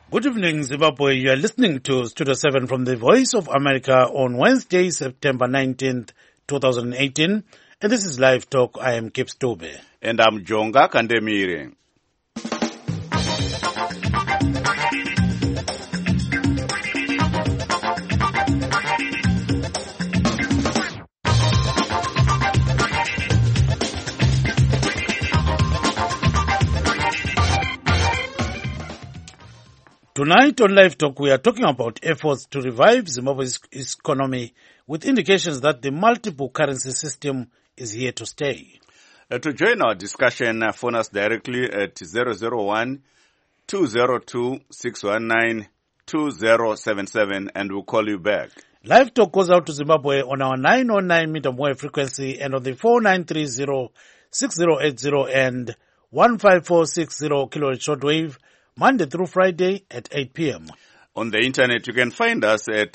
Good evening, Zimbabwe. You are listening to Studio 7 from the Voice of America on Wednesday, September 19th, 2018. And this is Live Talk. I am Kip Stobe. And I'm Jonga Kandemire. Tonight on Live Talk, we are talking about efforts to revive Zimbabwe's economy with indications that the multiple currency system is here to stay. To join our discussion, phone us directly at 001-202-619-2077 and we'll call you back. Live Talk goes out to Zimbabwe on our 909 meter wave frequency and on the 4930-6080 and 15460 kilohertz shortwave, Monday through Friday at 8 p.m. On the internet, you can find us at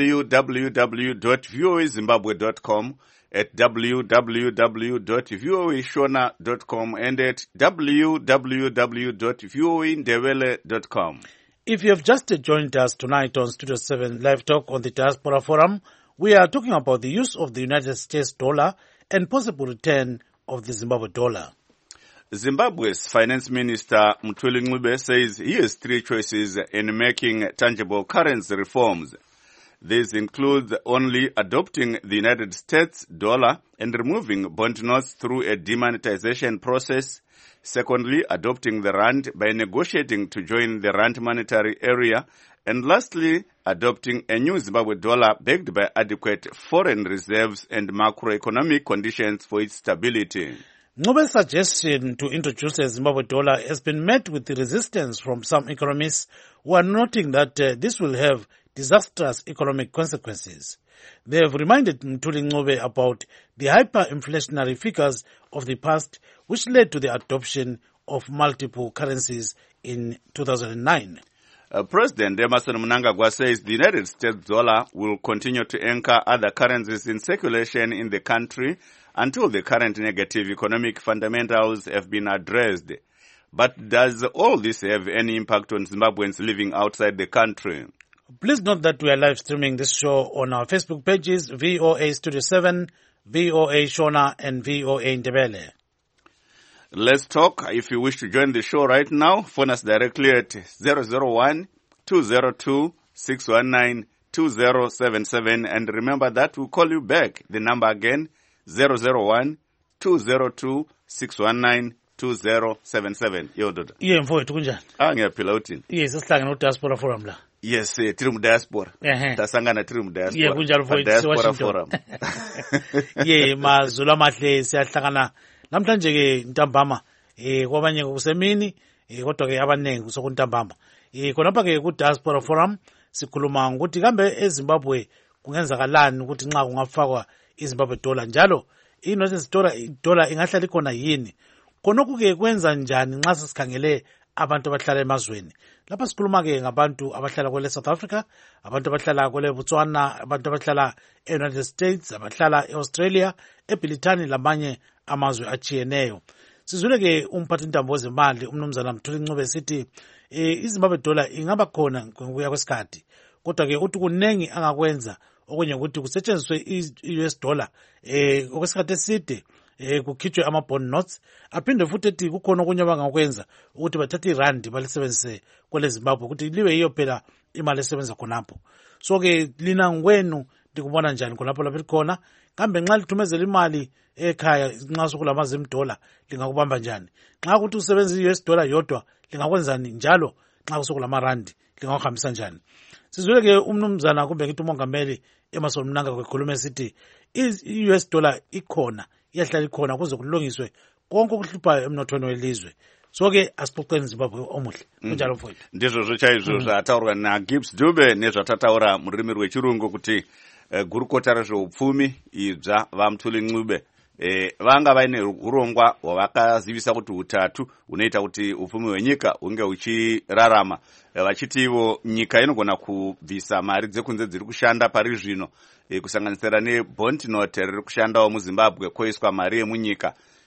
www.voazimbabwe.com, at www.voashona.com, and at www.voindebele.com. If you have just joined us tonight on Studio 7 Live Talk on the Diaspora Forum, we are talking about the use of the United States dollar and possible return of the Zimbabwe dollar. Zimbabwe's Finance Minister Mthuli Ncube says he has three choices in making tangible currency reforms. These include only adopting the United States dollar and removing bond notes through a demonetization process. Secondly, adopting the rand by negotiating to join the rand monetary area. And lastly, adopting a new Zimbabwe dollar backed by adequate foreign reserves and macroeconomic conditions for its stability. Ncube's suggestion to introduce a Zimbabwe dollar has been met with resistance from some economists who are noting that this will have disastrous economic consequences. They have reminded Mthuli Ncube about the hyperinflationary figures of the past, which led to the adoption of multiple currencies in 2009. President Emmerson Mnangagwa says the United States dollar will continue to anchor other currencies in circulation in the country until the current negative economic fundamentals have been addressed. But does all this have any impact on Zimbabweans living outside the country? Please note that we are live streaming this show on our Facebook pages, VOA Studio 7, VOA Shona, and VOA Ndebele. Let's talk. If you wish to join the show right now, phone us directly at 001-202-619-2077. And remember that we'll call you back. The number again, 001-202-619-2077. Yo, Dodo. Iye mfowethu kunjani? Ngiyaphila uthini? Yes, sihlangana no Diaspora Forum la. Yes, tiri mu diaspora. Tasangana tiri mu diaspora. Ye kunjalo mfowethu Diaspora Forum. Ye mazulu amahle siyahlangana namhlanje ke ntambama kwabanye kusemini kodwa ke abanengi kusokuntambama. Khonapha ke ku Diaspora Forum sikhuluma ukuthi kambe eZimbabwe kungenzakalani ukuthi nxa kungafakwa iZimbabwe dollar njalo dollar ingahlala ikhona yini khonokho ke kwenza njani nxa sesikhangele abantu abahlala emazweni lapha sikhuluma ke ngabantu abahlala kwele South Africa, abantu abahlala kwele Botswana, abantu abahlala eUnited States, abahlala eAustralia, eBrithani lamanye amazwe achiyeneyo. Sizwile ke umphathi intambo wezemali umnumzana Mthuli Ncube sithi iZimbabwe dollar ingaba khona ngokuya kwesikhathi kodwa ke uthi kunengi angakwenza okunye ukuthi kusetshenziswe i-US dollar okwesikhathi eside kukhitshwe ama-bond notes aphinde futhi ethi kukhona okunye abangakwenza ukuthi bathathe irandi balisebenzise kwele Zimbabwe ukuthi liwe yiyo phela imali esebenza khonapho. So ke lina ngwenu ndikubona njani khonapho lapho likhona kambe nxa lithumezela imali ekhaya nxa sokulamazi dollar lingakubamba njani nxa ukuthi usebenzisa i-US dollar yodwa lingakwenzani njalo nxa kusokulama randi lingakuhambisa njani. Sizwele ke umnumzana kumbe ngithi umongameli Emmerson Mnangagwa ekhuluma esithi i-US dollar ikhona iyahlala ikhona kuze kulungiswe konke okuhluphayo emnothweni welizwe. So ke asixoxeni Zimbabwe omuhle kunjalo mfowethu. Ndizvo chaizvo zvataurwa naGibbs Dube nezvatataura mururimi rwechirungu kuti gurukota rezveupfumi idzva vaMthuli Ncube vanga vaine urongwa hwavakazivisa kuti hutatu hunoita kuti upfumi hwenyika hunge huchirarama. Vachiti ivo nyika inogona kubvisa mari dzekunze dziri kushanda pari zvino kusanganisira nebond note riri kushandawo muZimbabwe koiswa mari yemunyika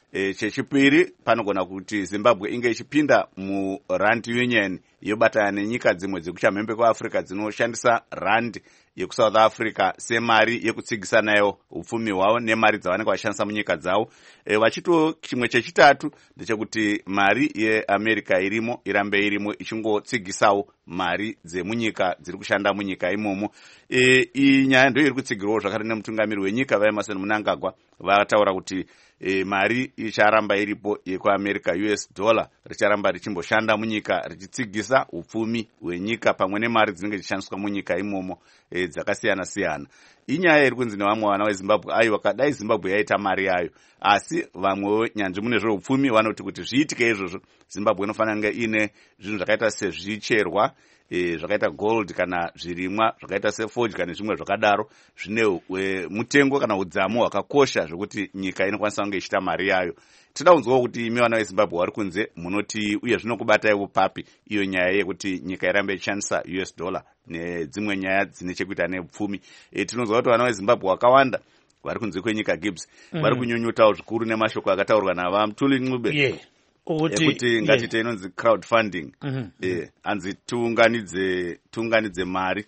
Chechipiri panogona kuti Zimbabwe inge ichipinda muRand Union yobatana nenyika dzimwe dzekuchamhembe kwaAfrica dzinoshandisa rand yekusouth Africa semari yekutsigisa nayo upfumi hwavo nemari dzavanenge vachishandisa munyika dzavo. Chimwe chechitatu ndechekuti mari yeAmerica irimo irambe irimo ichingotsigisawo mari dzemunyika dziri kushanda munyika imomo. Iyi nyaya ndoiri kutsigirwawo zvakare nemutungamiri wenyika vaEmmerson Mnangagwa vataura kuti mari icharamba iripo yekuAmerica US dollar richaramba richimboshanda munyika richitsigisa upfumi hwenyika pamwe nemari dzinenge dzichishandiswa munyika imomo dzakasiyana siyana. Inyaya iri kunzi nevamwe vana veZimbabwe aiwa kadai Zimbabwe yaita mari yayo, asi vamwewo nyanzvi mune zveupfumi vanoti kuti zviitike izvozvo Zimbabwe inofanira kunge ine zvinhu zvakaita sezvicherwa zvakaita gold kana zvirimwa zvakaita seforge kana zvimwe zvakadaro zvine mutengo kana udzamu hwakakosha zvokuti nyika inokwanisa kunge ichita mari yayo. Tinoda kunzwawo kuti imi vana veZimbabwe vari kunze munoti uye zvinokubataiwo papi iyo nyaya yekuti nyika irambe ichishandisa US dollar nedzimwe nyaya dzine chekuita neupfumi. Tinonzwa kuti vana veZimbabwe vakawanda vari kunze kwenyika Gibbs vari kunyunyutawo zvikuru nemashoko akataurwa navaMthuli Ncube kuti ngatite inonzi crowdfunding, anzi tiunganidze mari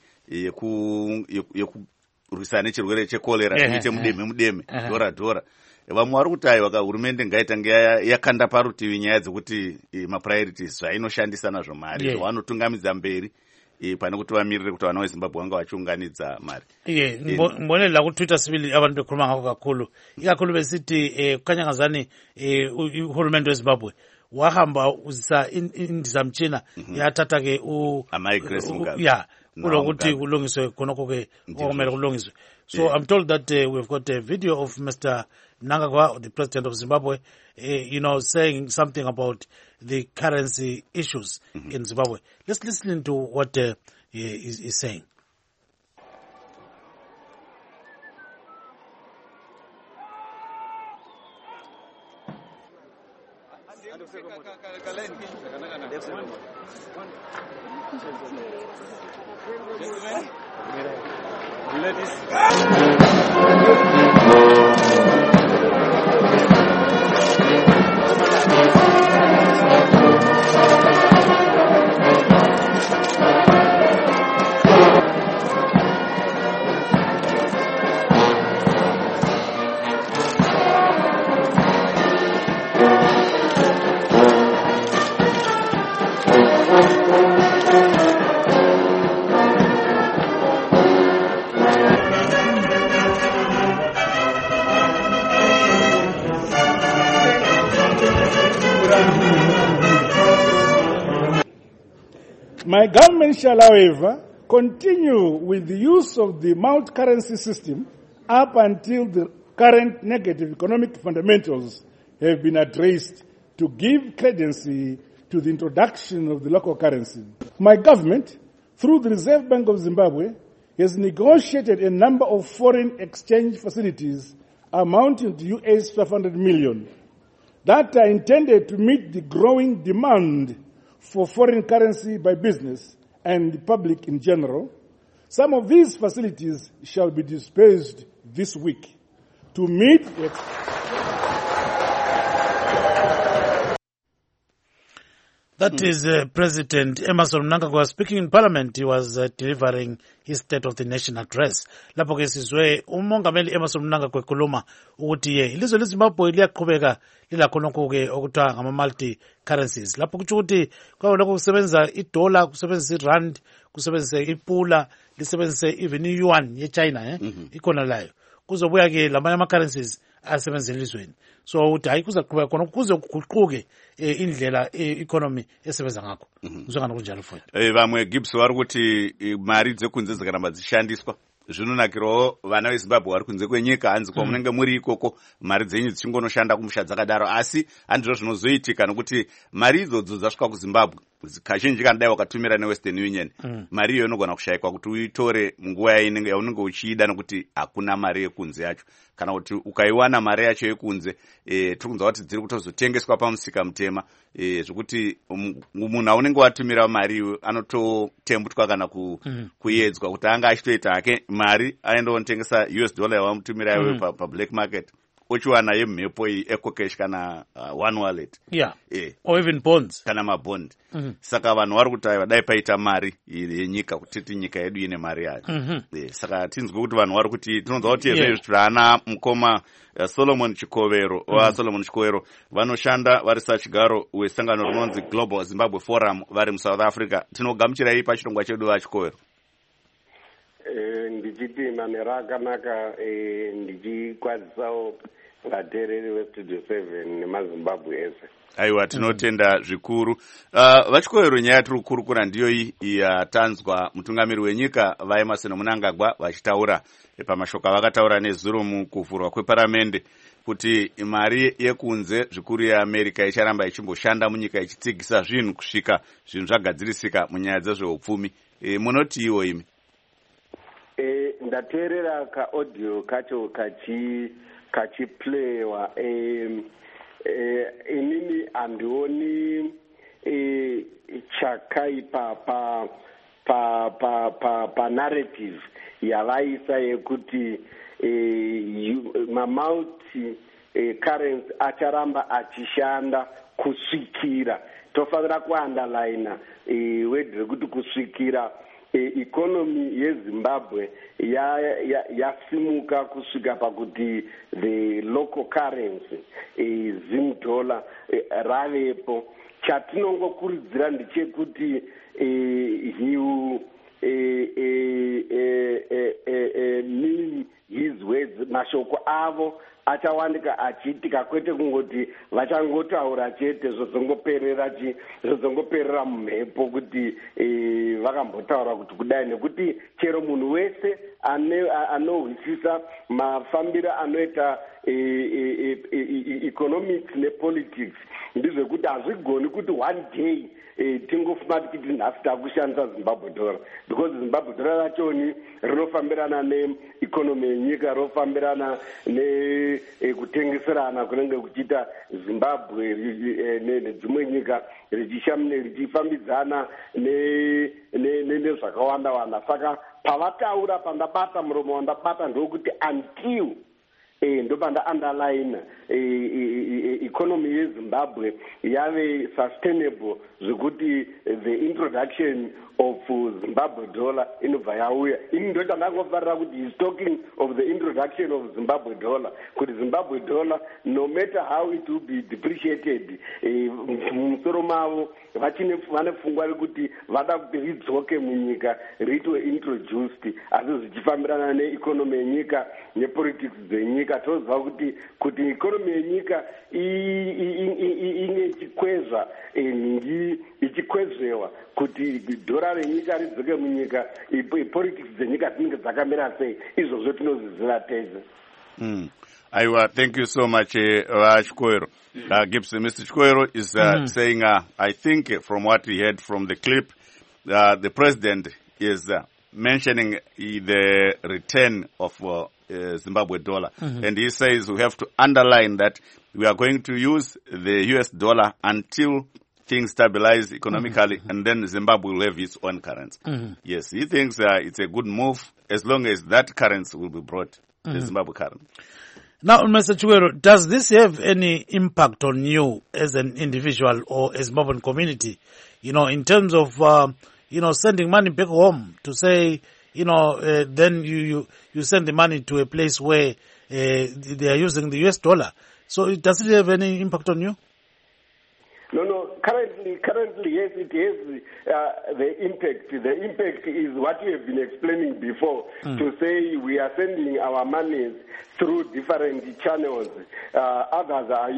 yekurwisana nechirwere chekolera tiite mudeme dhora. Vamwe vari kuti aiwa hurumende ngaitange yakanda parutivi nyaya dzekuti mapriorities zvainoshandisa nazvo mari zvavanotungamidza mberi pane kuti vamirire kuti vana veZimbabwe vanga vachiunganidza mari. Mbonela kuTwitter sibili abantu bekhuluma ngakho kakhulu, ikakhulu besithi kukanyangazani uhulumende weZimbabwe wahamba uzisa indizamtshina yathatha ke kulokuthi kulungiswe khonokho ke okumele kulungiswe. So I'm told that we've got a video of Mr. Mnangagwa, the president of Zimbabwe, saying something about the currency issues in Zimbabwe. Let's listen to what he's saying. My government shall, however, continue with the use of the multi-currency system up until the current negative economic fundamentals have been addressed to give credence to the introduction of the local currency. My government, through the Reserve Bank of Zimbabwe, has negotiated a number of foreign exchange facilities amounting to US 500 million that are intended to meet the growing demand for foreign currency by business and the public in general. Some of these facilities shall be dispersed this week to meet That is President Emmerson Mnangagwa speaking in Parliament. He was delivering his State of the Nation address. Lapho ke sizwe umongameli Emmerson Mnangagwa ekhuluma ukuthi ilizwe leZimbabwe liyaqhubeka lilakhonokho ke okuthiwa ngama multi currencies. Lapho kuthi ukuthi kwalokho kusebenza iDollar, kusebenza iRand, kusebenza iPula, lisebenzise even iYuan yeChina ikhona layo. Kuzobuya ke lamanye ama currencies asebenza elizweni. So uthi hayi kuzaqhubeka khona kuze kuguquke indlela economy esebenza ngakho. Ngizongana kunjalo futhi. Vamwe Gibbs vari kuti mari dzekunze dzikaramba dzishandiswa zvinonakirawo vana veZimbabwe vari kunze kwenyika hanzi kwa munenge muri ikoko mari dzenyu dzichingonoshanda kumusha dzakadaro, asi handizvo zvinozoitika nokuti mari idzodzo dzasvika kuZimbabwe kazhinji kana dai wakatumira neWestern Union mari iyo inogona kushayikwa kuti uitore munguva yaunenge uchiida nokuti hakuna mari yekunze yacho, kana kuti ukaiwana mari yacho yekunze tirikunzwa kuti dziri kutozotengeswa pamusika mutema zvokuti munhu aunenge watumira mari iwe anototembutwa kana kuedzwa kuti anga achitoita hake mari aenda onotengesa US dollar yawamutumira iwe pablack market uchiwana yemhepo iyi ecocash kana one wallet or even bonds kana mabond. Saka vanhu vari kuti dai paita mari yenyika kuti nyika yedu ine mari yayo. Saka tinzwe kuti vanhu vari kuti tinonzwa kuti zvana mukoma Solomon Chikovero Solomon Chikovero vanoshanda vari sachigaro wesangano rinonzi Global Zimbabwe Forum vari muSouth Africa. Tinogamuchirai pachirongwa chedu vaChikovero. Ndichiti manera akanaka ndichikwazisawo vateereri vestudio 7 nemazimbabwe ese. Aiwa, tinotenda zvikuru. Vachikovero, nyaya tiri kukurukura ndiyo iyi yatanzwa mutungamiri wenyika vaEmmerson Mnangagwa vachitaura pamashoko avakataura nezuro mukuvhurwa kweparamende kuti mari yekunze zvikuru yeAmerica icharamba ichimboshanda munyika ichitsigisa zvinhu kusvika zvinhu zvagadzirisika munyaya dzezveupfumi. Munoti iwo imi? Ndateerera kaaudio kacho kachiplayiwa. Inini handioni chakaipa pa narrative yavaisa yekuti mamulti currency acharamba achishanda kusvikira. Tofanira kuunderline word rekuti kusvikira economy yeZimbabwe yasimuka kusvika pakuti the local currency Zim dollar ravepo. Chatinongokurudzira ndechekuti he will mean his words, mashoko avo achawanika achiitika, kwete kungoti vachangotaura chete zvozongoperera mumhepo kuti vakambotaura kuti kudai, nekuti chero munhu wese anohwisisa mafambiro anoita economics nepolitics ndizvekuti hazvigoni kuti one day tingofuma tikiti nhasi takushandisa Zimbabwe dollar, because Zimbabwe dollar rachoni rinofambirana neeconomy yenyika, rinofambirana nekutengeserana kunenge kuchiita Zimbabwe nedzimwe nyika richifambidzana nezvakawanda wanda. Saka pavataura, pandabata muromo wandabata ndokuti until ndopanda underline economy yeZimbabwe yave sustainable zvekuti the introduction of Zimbabwe dollar inobva yauya. Ini ndo ndangofarira kuti he's talking of the introduction of Zimbabwe dollar, kuti Zimbabwe dollar no matter how it will be depreciated musoro mavo vane pfungwa rekuti vada kuti ridzoke munyika riitwe introduced, asi zvichifambirana neeconomy yenyika nepolitics dzenyika. Toziva kuti economy yenyika inge ichikwezva nhingi ichikwezvewa kuti dhora renyika ridzoke munyika, politics dzenyika dzinenge dzakamira sei. Izvozvo tinozviziva tese. Aiwa, thank you so much, Chikovero. Gibson, Mr. Chikovero is saying, I think from what we heard from the clip, the president is mentioning the return of Zimbabwe dollar. And he says we have to underline that we are going to use the US dollar until things stabilize economically, and then Zimbabwe will have its own currency. Yes, he thinks it's a good move as long as that currency will be brought, the Zimbabwe currency. Now, Mr. Chikovero, does this have any impact on you as an individual or as Zimbabwean community, in terms of, sending money back home to say, then you send the money to a place where they are using the US dollar. So does it have any impact on you? No. Currently, yes, it has the impact. The impact is what you have been explaining before, to say we are sending our monies through different channels. Others are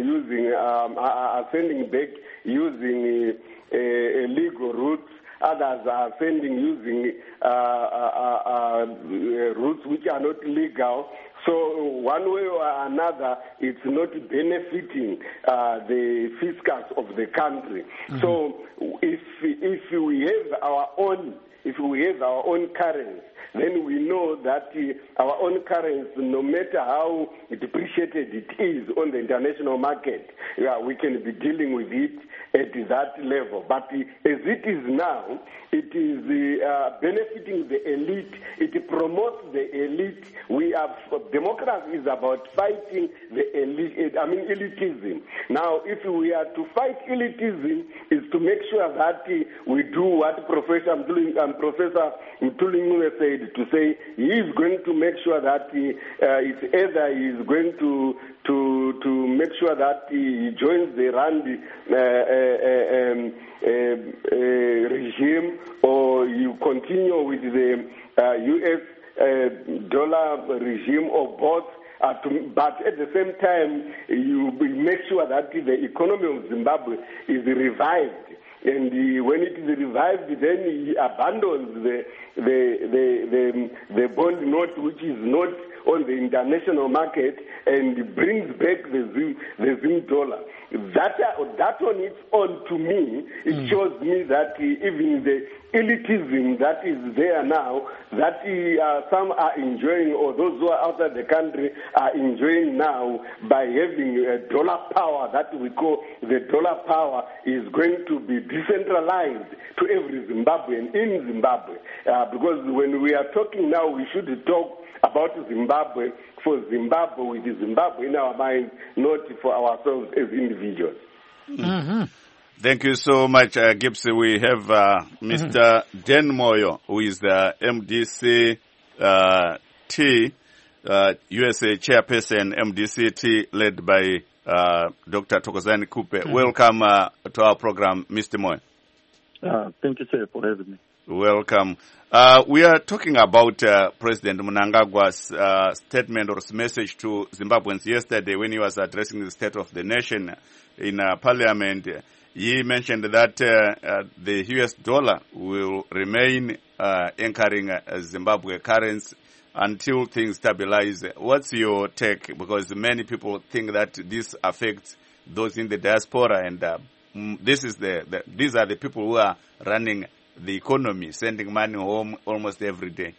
are sending back using legal routes. Others are sending using routes which are not legal. So one way or another, it's not benefiting the fiscus of the country. So if we have our own currency, then we know that our own currency, no matter how depreciated it is on the international market, we can be dealing with it at that level. But as it is now, it is benefiting the elite. It promotes the elite. Democracy is about fighting the elite. Elitism. Now, if we are to fight elitism, is to make sure that we do what Professor Mthuli said, to say he is going to make sure that it's either he is going to make sure that he joins the Rand regime, or you continue with the US dollar regime, or both. But at the same time, you make sure that the economy of Zimbabwe is revived. And when it is revived, then he abandons the bond note, which is not on the international market, and brings back the Zim dollar. That on its own, to me, it shows me that even the elitism that is there now, that some are enjoying, or those who are outside the country are enjoying now, by having a dollar power that we call the dollar power, is going to be decentralized to every Zimbabwean in Zimbabwe. Because when we are talking now, we should talk about Zimbabwe for Zimbabwe, with Zimbabwe in our minds, not for ourselves as individuals. Mm-hmm. Thank you so much, Gibbs. We have Mr. Dan Moyo, who is the MDC-T, USA chairperson, MDC-T, led by Dr. Thokozani Kupe. Welcome to our program, Mr. Moyo. Thank you, sir, for having me. Welcome. We are talking about President Mnangagwa's statement or message to Zimbabweans yesterday when he was addressing the State of the Nation in Parliament. He mentioned that the US dollar will remain anchoring Zimbabwe currency until things stabilize. What's your take? Because many people think that this affects those in the diaspora, and these are the people who are running the economy, sending money home almost every day.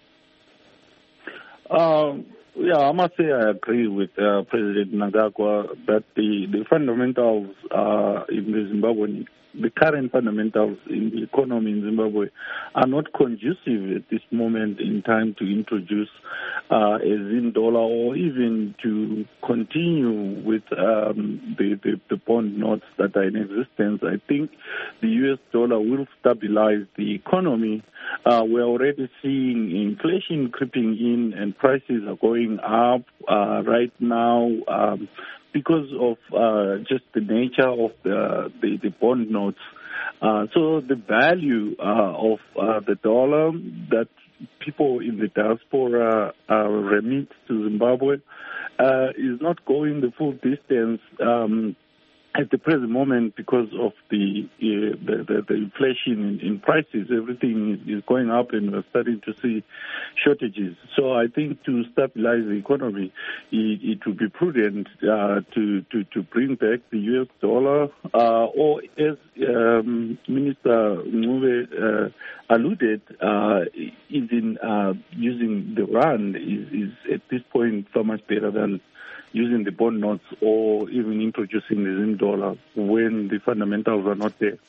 Yeah, I must say I agree with President Mnangagwa that the fundamentals in the Zimbabwean, the current fundamentals in the economy in Zimbabwe are not conducive at this moment in time to introduce a Zim dollar, or even to continue with the bond notes that are in existence. I think the US dollar will stabilize the economy. We're already seeing inflation creeping in, and prices are going up right now because of just the nature of the bond notes. So the value of the dollar that people in the diaspora remit to Zimbabwe is not going the full distance at the present moment because of the inflation in prices. Everything is going up, and we're starting to see shortages. So I think to stabilize the economy, it would be prudent to bring back the US dollar, or as Minister Ngube alluded, even using the rand is at this point so much better than using the bond notes, or even introducing the Zim dollar when the fundamentals are not there.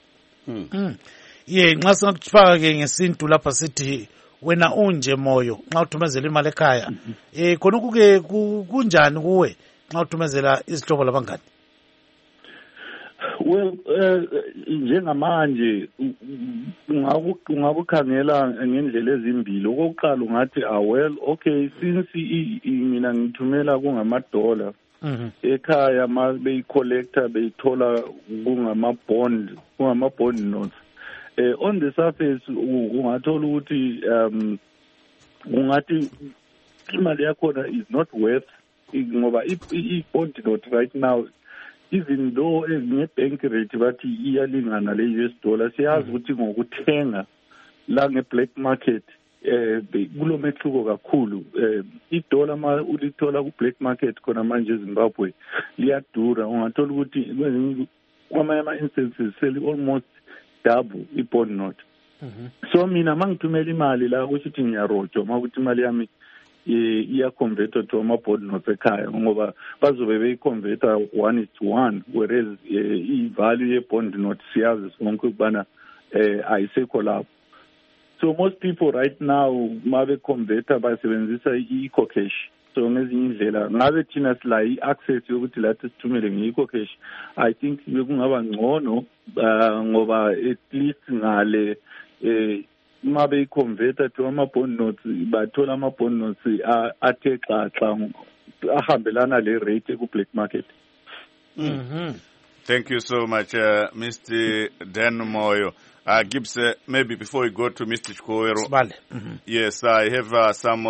Yeah, nxa singakufaka ke ngesintu lapha sithi wena unje moyo nxa uthumezela imali ekhaya. Khonokho ke kunjani kuwe nxa uthumezela izihlobo labangani? Well, njengamanje ungakukhangela ngendlela ezimbili. Okokuqala ungathi well, okay, since mina ngithumela kungamadola ekhaya, ma beyicollector beyithola kungama-bond notes. On the surface ungathola ukuthi ungathi imali yakhona is not worth, ngoba i-bond note right now, even though ezinye bank rate bathi iyalingana le US dollar, siyazi ukuthi ngokuthenga la nge-black market kulo mehluko kakhulu. I-dollar ma ulithola ku-black market khona manje eZimbabwe liyadura. Ungathola ukuthi kwamanye ama-instances almost double i-bond note. So mina ma ngithumela imali la kusho ukuthi ngiyarojwa ma ukuthi imali yami iya-converta to ama-board notes ekhaya ngoba bazobe beyi-converta 1:1 whereas i-value ye-bond note siyazi sonke ukubana ayisekho lapho. So most people right now mabe-converta basebenzisa i-ecocash. So ngezinye indlela ngabe thina sila i-access yokuthi lathi sithumele nge-ecocash, I think bekungaba ngcono ngoba at least ngale mabe i-converta to ama-bond notes bathola ama-bond notes athe xaxa ahambelana le rate ku-black market. Thank you so much, Mr. Dan Moyo. Gibbs, maybe before we go to Mr. Chikowero, yes, I have some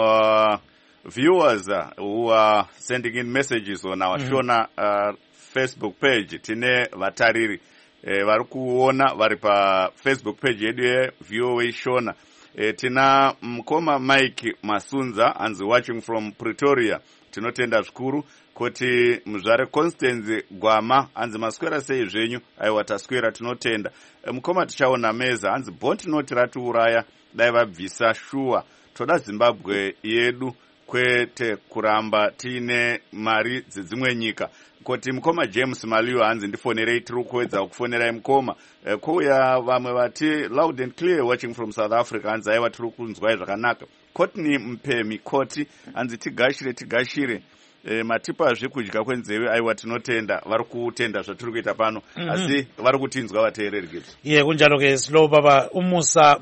viewers who are sending in messages on our Shona Facebook page. Tine vatariri vari kuona vari pa Facebook page yedu VOA Shona. Tina mkoma Mike Masunza anzi watching from Pretoria. Tinotenda zvikuru kuti muzvare Constance Gwama anzi maswera sei zvenyu aiwa taswera tinotenda. Mkoma tichaona meza anzi bond note ratiuraya dai vabvisa shuwa toda Zimbabwe yedu kwete kuramba tiine mari dzedzimwe nyika. Kuti mkoma James Maliwa anzi ndifonerei tiri kuedza kufonerai mkoma kuya vamwe vati loud and clear watching from South Africa anzi aiwa tiri kunzwai zvakanaka. Kotni Mpemi Koti anzi tigashire matipa zvekudya kwenzeve aiwa tinotenda vari kutenda zvatiri kuita pano asi vari kutinzwa vateereri kuti kunjalo ke slow baba umusa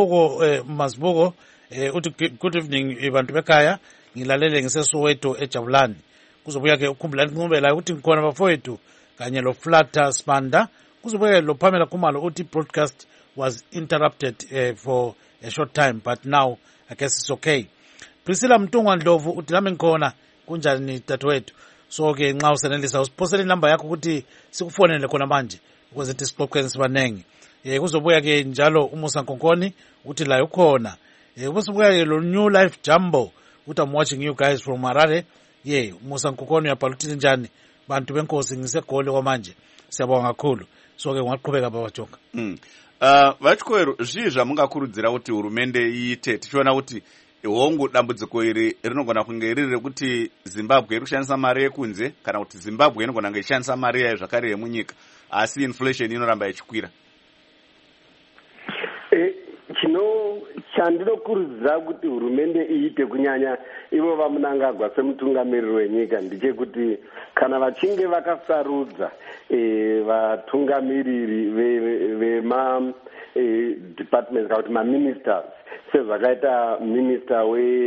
Mazbuko uthi good evening bantu bekhaya ngilalele ngiseSoweto eJabulani kuzobuya ke ukhumbulani nqombela ukuthi ngikhona bafowethu kanye lo Flatter Spanda kuzobuya lo Pamela Kumalo uthi broadcast was interrupted for a short time but now I guess it's okay. Priscilla Mtungwa Ndlovu uthi nami ngikhona kunjani dadewethu so ke nxa usenelisa usiphosele inamba yakho ukuthi sikufonele khona manje ukuze sithi sixoxe sibanengi. Kuzobuya ke njalo umusa Nkonkoni uthi la ukhona. Kuzobuya ke lo New Life Jumbo uthi I'm watching you guys from Harare. Umusa Nkonkoni uyabhala uthi njani bantu benkosi ngisegole kwamanje siyabonga kakhulu so ke ngaqhubeka baba Jonga. Vachikoero zvizva mungakurudzira kuti hurumende iite tichiona kuti hongu dambudziko iri rinogona kunge riri rekuti Zimbabwe iri kushandisa mari yekunze kana kuti Zimbabwe inogona kunge ishandisa mari yayo zvakare yemunyika asi inflation inoramba ichikwira. Chandinokurudzira kuti hurumende iite kunyanya ivo vaMnangagwa semutungamiriri wenyika ndechekuti kana vachinge vakasarudza vatungamiriri vema departments kana kuti maministers sezvakaita minister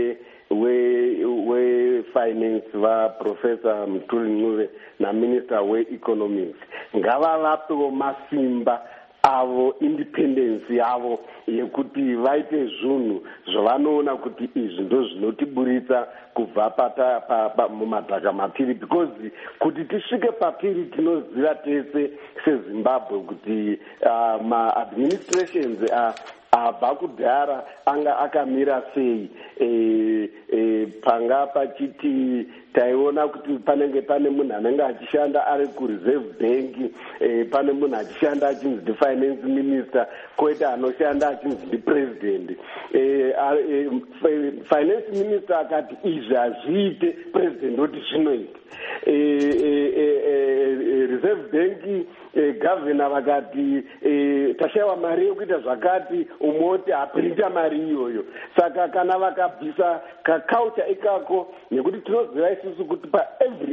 we-finance vaprofessor Mutuli Ncube naminister we-economics ngavavapewo masimba avo independence yavo yekuti vaite zvinhu zvavanoona kuti izvi ndo zvinotiburitsa kubva mumadhaka matiri because kuti tisvike patiri tinoziva tese seZimbabwe kuti ma-administrations abva kudhara anga akamira sei panga pachiti taiona kuti panenge pane munhu anenge achishanda ari kureserve bank pane munhu achishanda achinzi ndi-finance minister koita anoshanda achinzi ndi-president finance minister akati izvi hazviite president oti zvinoita reserve bank governor vakati tashayiwa mari yekuita zvakati umoti hapirita mari iyoyo saka kana vakabvisa kaculture ikako nekuti tinoziva isusu kuti every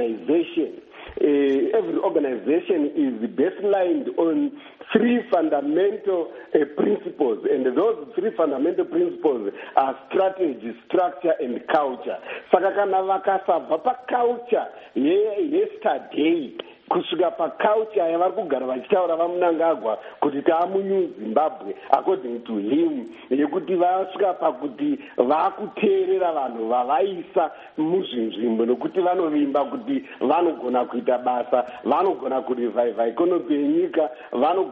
organization is baselined on three fundamental principles, and those three fundamental principles are strategy, structure, and culture. Saka kana vakasabva paculture yesterday kusvika paculture yavari kugara vachitaura vaMnangagwa kuti taamuNew Zimbabwe according to him yekuti vasvika pakuti vakuteerera vanhu vavaisa muzvinzvimbo nokuti vanovimba kuti vanogona kuita basa, vanogona kurevaiva ikonomi yenyika, vanogona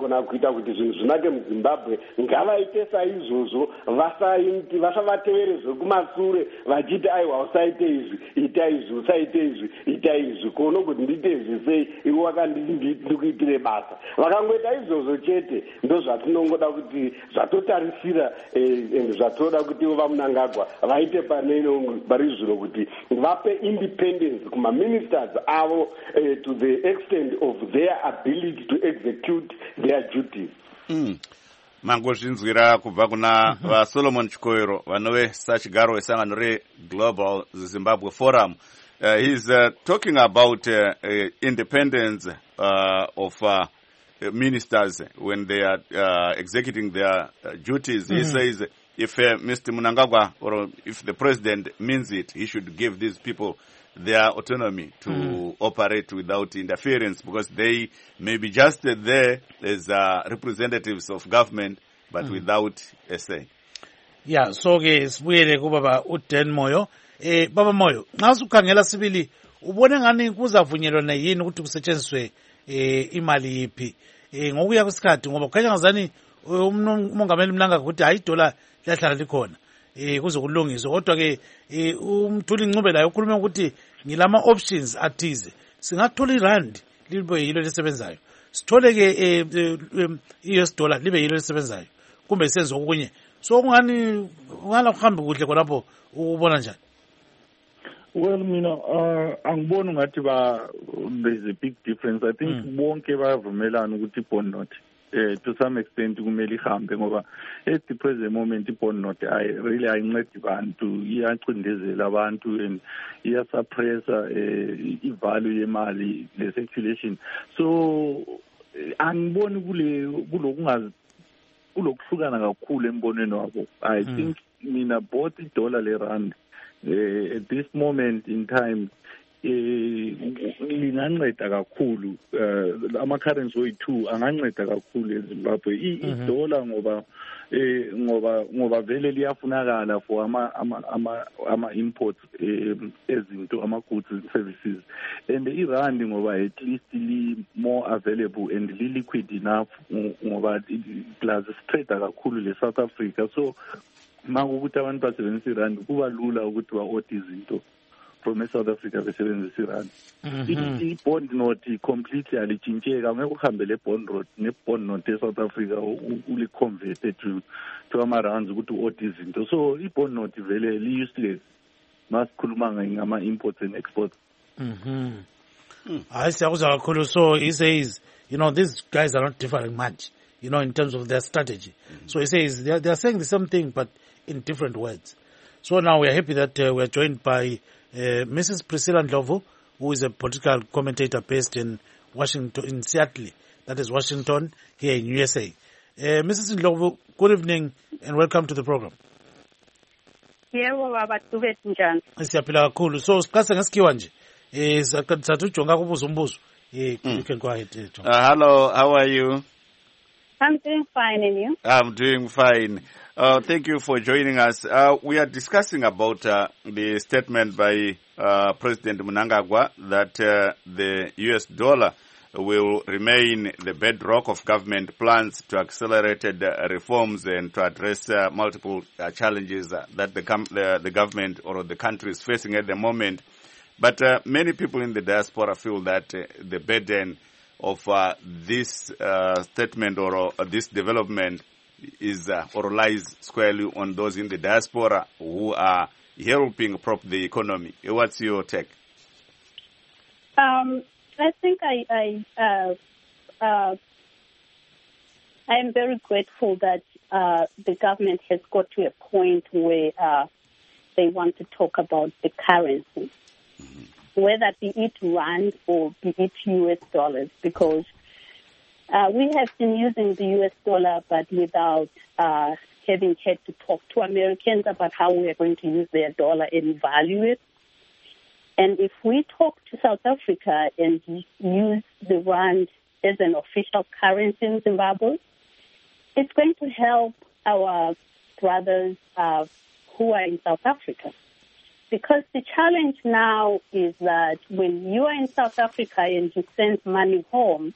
vangagona kuita kuti zvinhu zvinake muzimbabwe ngavaite saizvozvo, vasavateverezve kumasure vachiti aiwa usaite izvi ita izvi, usaite izvi ita izvi, kuona kuti ndiite izvi sei iwe wakandikuitire basa. Vakangoita izvozvo chete ndo zvatinongoda kuti zvatotarisira ende zvatoda kuti vaMnangagwa vaite pari zvino kuti vape independence kumaministers avo to the extent of their ability to execute their duties. Mangozvinzwira kubva kuna vaSolomon Chikoero vanove sachigaro wesangano reGlobal Zimbabwe Forum. He's talking about independence of ministers when they are executing their duties. He says if Mr. Mnangagwa or if the president means it, he should give these people their autonomy to operate without interference, because they may be just there as representatives of government, but without a say. Yeah, so ke sibuyele kubaba uDan Moyo. Baba Moyo, nxa ukhangela sibili ubone ngani kuzavunyelwana yini ukuthi kusetshenziswe imali yiphi ngokuya kwesikhathi, ngoba kukhanya ngazani umongameli Mnangagwa ukuthi hayi idola liyahlala likhona kuze kulungiswe, kodwa ke umthuli Ncube layo ukhuluma ukuthi ngilama options athize, singathola irand libe yilo lisebenzayo, sithole ke i-US dollar libe yilo lisebenzayo, kumbe senze okunye. So kungani ungala kuhambe kuhle khonapho, ubona njani? Well, angiboni ngathi there's a big difference. I think bonke bayavumelana ukuthi i-bond note to some extent kumele ihambe, ngoba at the present moment i-bond note really ayincedi bantu, iyacindezela abantu and iyasuppressa i-value yemali, le circulation. So angiboni kulokuhlukana kakhulu embonweni wabo. I think both i-dollar le-rand at this moment in time linganceda kakhulu, ama-currency oyi-2 anganceda kakhulu eZimbabwe. I-dollar ngoba vele liyafunakala for ama-imports ezinto, ama-goods and services, and i-rand ngoba at least li-more available and li-liquid enough, ngoba plus straighter kakhulu le-South Africa. So makukuthi abantu basebenzisa irand kuba lula ukuthi ba-order izinto from eSouth Africa besebenzisa irand. I-bond note completely alitshintsheka, angeke uhambe ne-bond note eSouth Africa uli-converte to ama-rands ukuthi u-order izinto. So i-bond note vele li-useless masikhuluma ngama-imports and exports. Hayi siyakuzwa kakhulu. So he says, these guys are not differing much, in terms of their strategy. So he says they are saying the same thing but in different words. So now we are happy that we are joined by Mrs. Priscilla Ndlovu, who is a political commentator based in Washington, in Seattle, that is Washington, here in USA. Mrs. Ndlovu, good evening and welcome to the program. Yebo baba, tube njani? Siyaphila kakhulu. So siqase ngesikhiwa nje. Sathi ujonga kubuza umbuzo. You can go ahead, John. Hello, how are you? I'm doing fine, and you? I'm doing fine. Thank you for joining us. We are discussing about the statement by President Mnangagwa that the US dollar will remain the bedrock of government plans to accelerated reforms and to address multiple challenges that the government or the country is facing at the moment. But many people in the diaspora feel that the burden of this statement or this development is or lies squarely on those in the diaspora who are helping prop the economy. What's your take? I think I am very grateful that the government has got to a point where they want to talk about the currency, whether be it rand or be it US dollars, because we have been using the US dollar but without having had to talk to Americans about how we are going to use their dollar and value it. And if we talk to South Africa and use the rand as an official currency in Zimbabwe, it's going to help our brothers who are in South Africa. Because the challenge now is that when you are in South Africa and you send money home,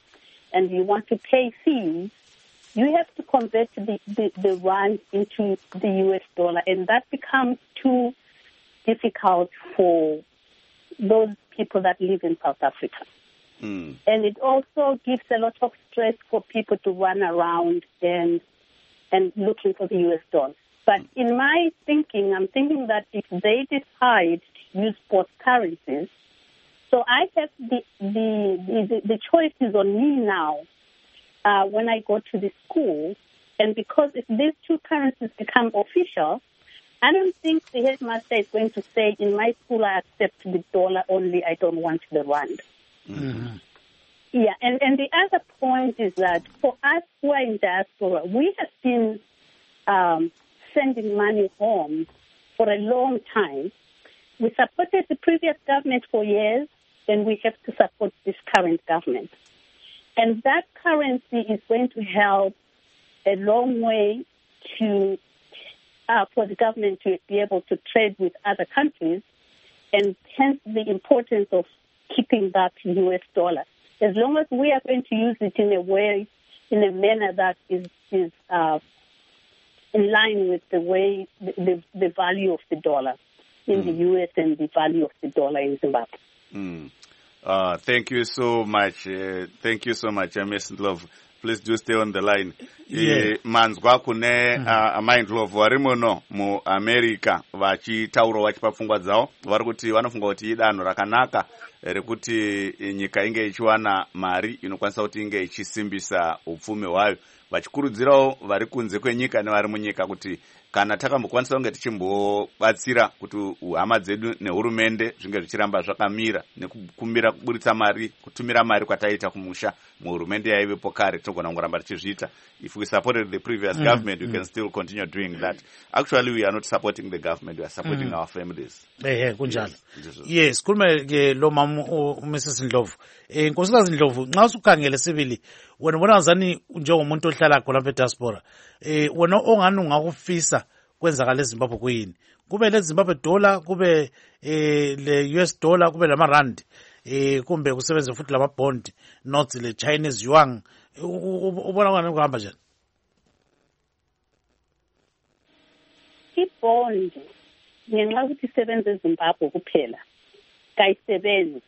and you want to pay fees, you have to convert the rand into the US dollar, and that becomes too difficult for those people that live in South Africa. And it also gives a lot of stress for people to run around and looking for the US dollar. But in my thinking, I'm thinking that if they decide to use both currencies, so I have the choice is on me now when I go to the school, and because if these two currencies become official, I don't think the headmaster is going to say, in my school I accept the dollar only, I don't want the rand. Yeah, and the other point is that for us who are in diaspora, we have been sending money home for a long time. We supported the previous government for years, and we have to support this current government. And that currency is going to help a long way to for the government to be able to trade with other countries, and hence the importance of keeping that US dollar. As long as we are going to use it in a manner that is in line with the way the value of the dollar in the US and the value of the dollar in Zimbabwe. Thank you so much. Thank you so much, Ms. Ndlovu. Please do stay on the line. Manzwa kune Mind Love warimono mu America vachitaura vachipa pfungwa dzavo vari kuti vanofunga kuti idanho rakanaka rekuti nyika inge ichiwana mari inokwanisa kuti inge ichisimbisa upfumi hwayo, vachikurudzirawo vari kunze kwenyika nevari munyika kuti kana takambokwanisa kunge tichimbobatsira kuti hama dzedu nehurumende zvinge zvichiramba zvakamira nekukumbira kuburitsa mari, kutumira mari kwataita kumusha muhurumende yaivepo kare, tinogona kungoramba tichizviita. If we supported the previous government, we can still continue doing that. Actually, we are not supporting the government, we are supporting our families. Kunjalo. Yes, khulume ke lo mama Mrs. Ndlovu. Nkosikazi Ndlovu, nxa usukhangele sibili, wena ubona ngazani njengomuntu ohlala khona lapha diaspora, wena ongani ungakufisa kwenzakala eZimbabwe kuyini? Kube le Zimbabwe dollar, kube le US dollar, kube lama rand, kumbe kusebenze futhi lama bond notes, le Chinese yuan, ubona ngani kuhamba njani? I-bond ngenxa ukuthi isebenza eZimbabwe kuphela, kayisebenzi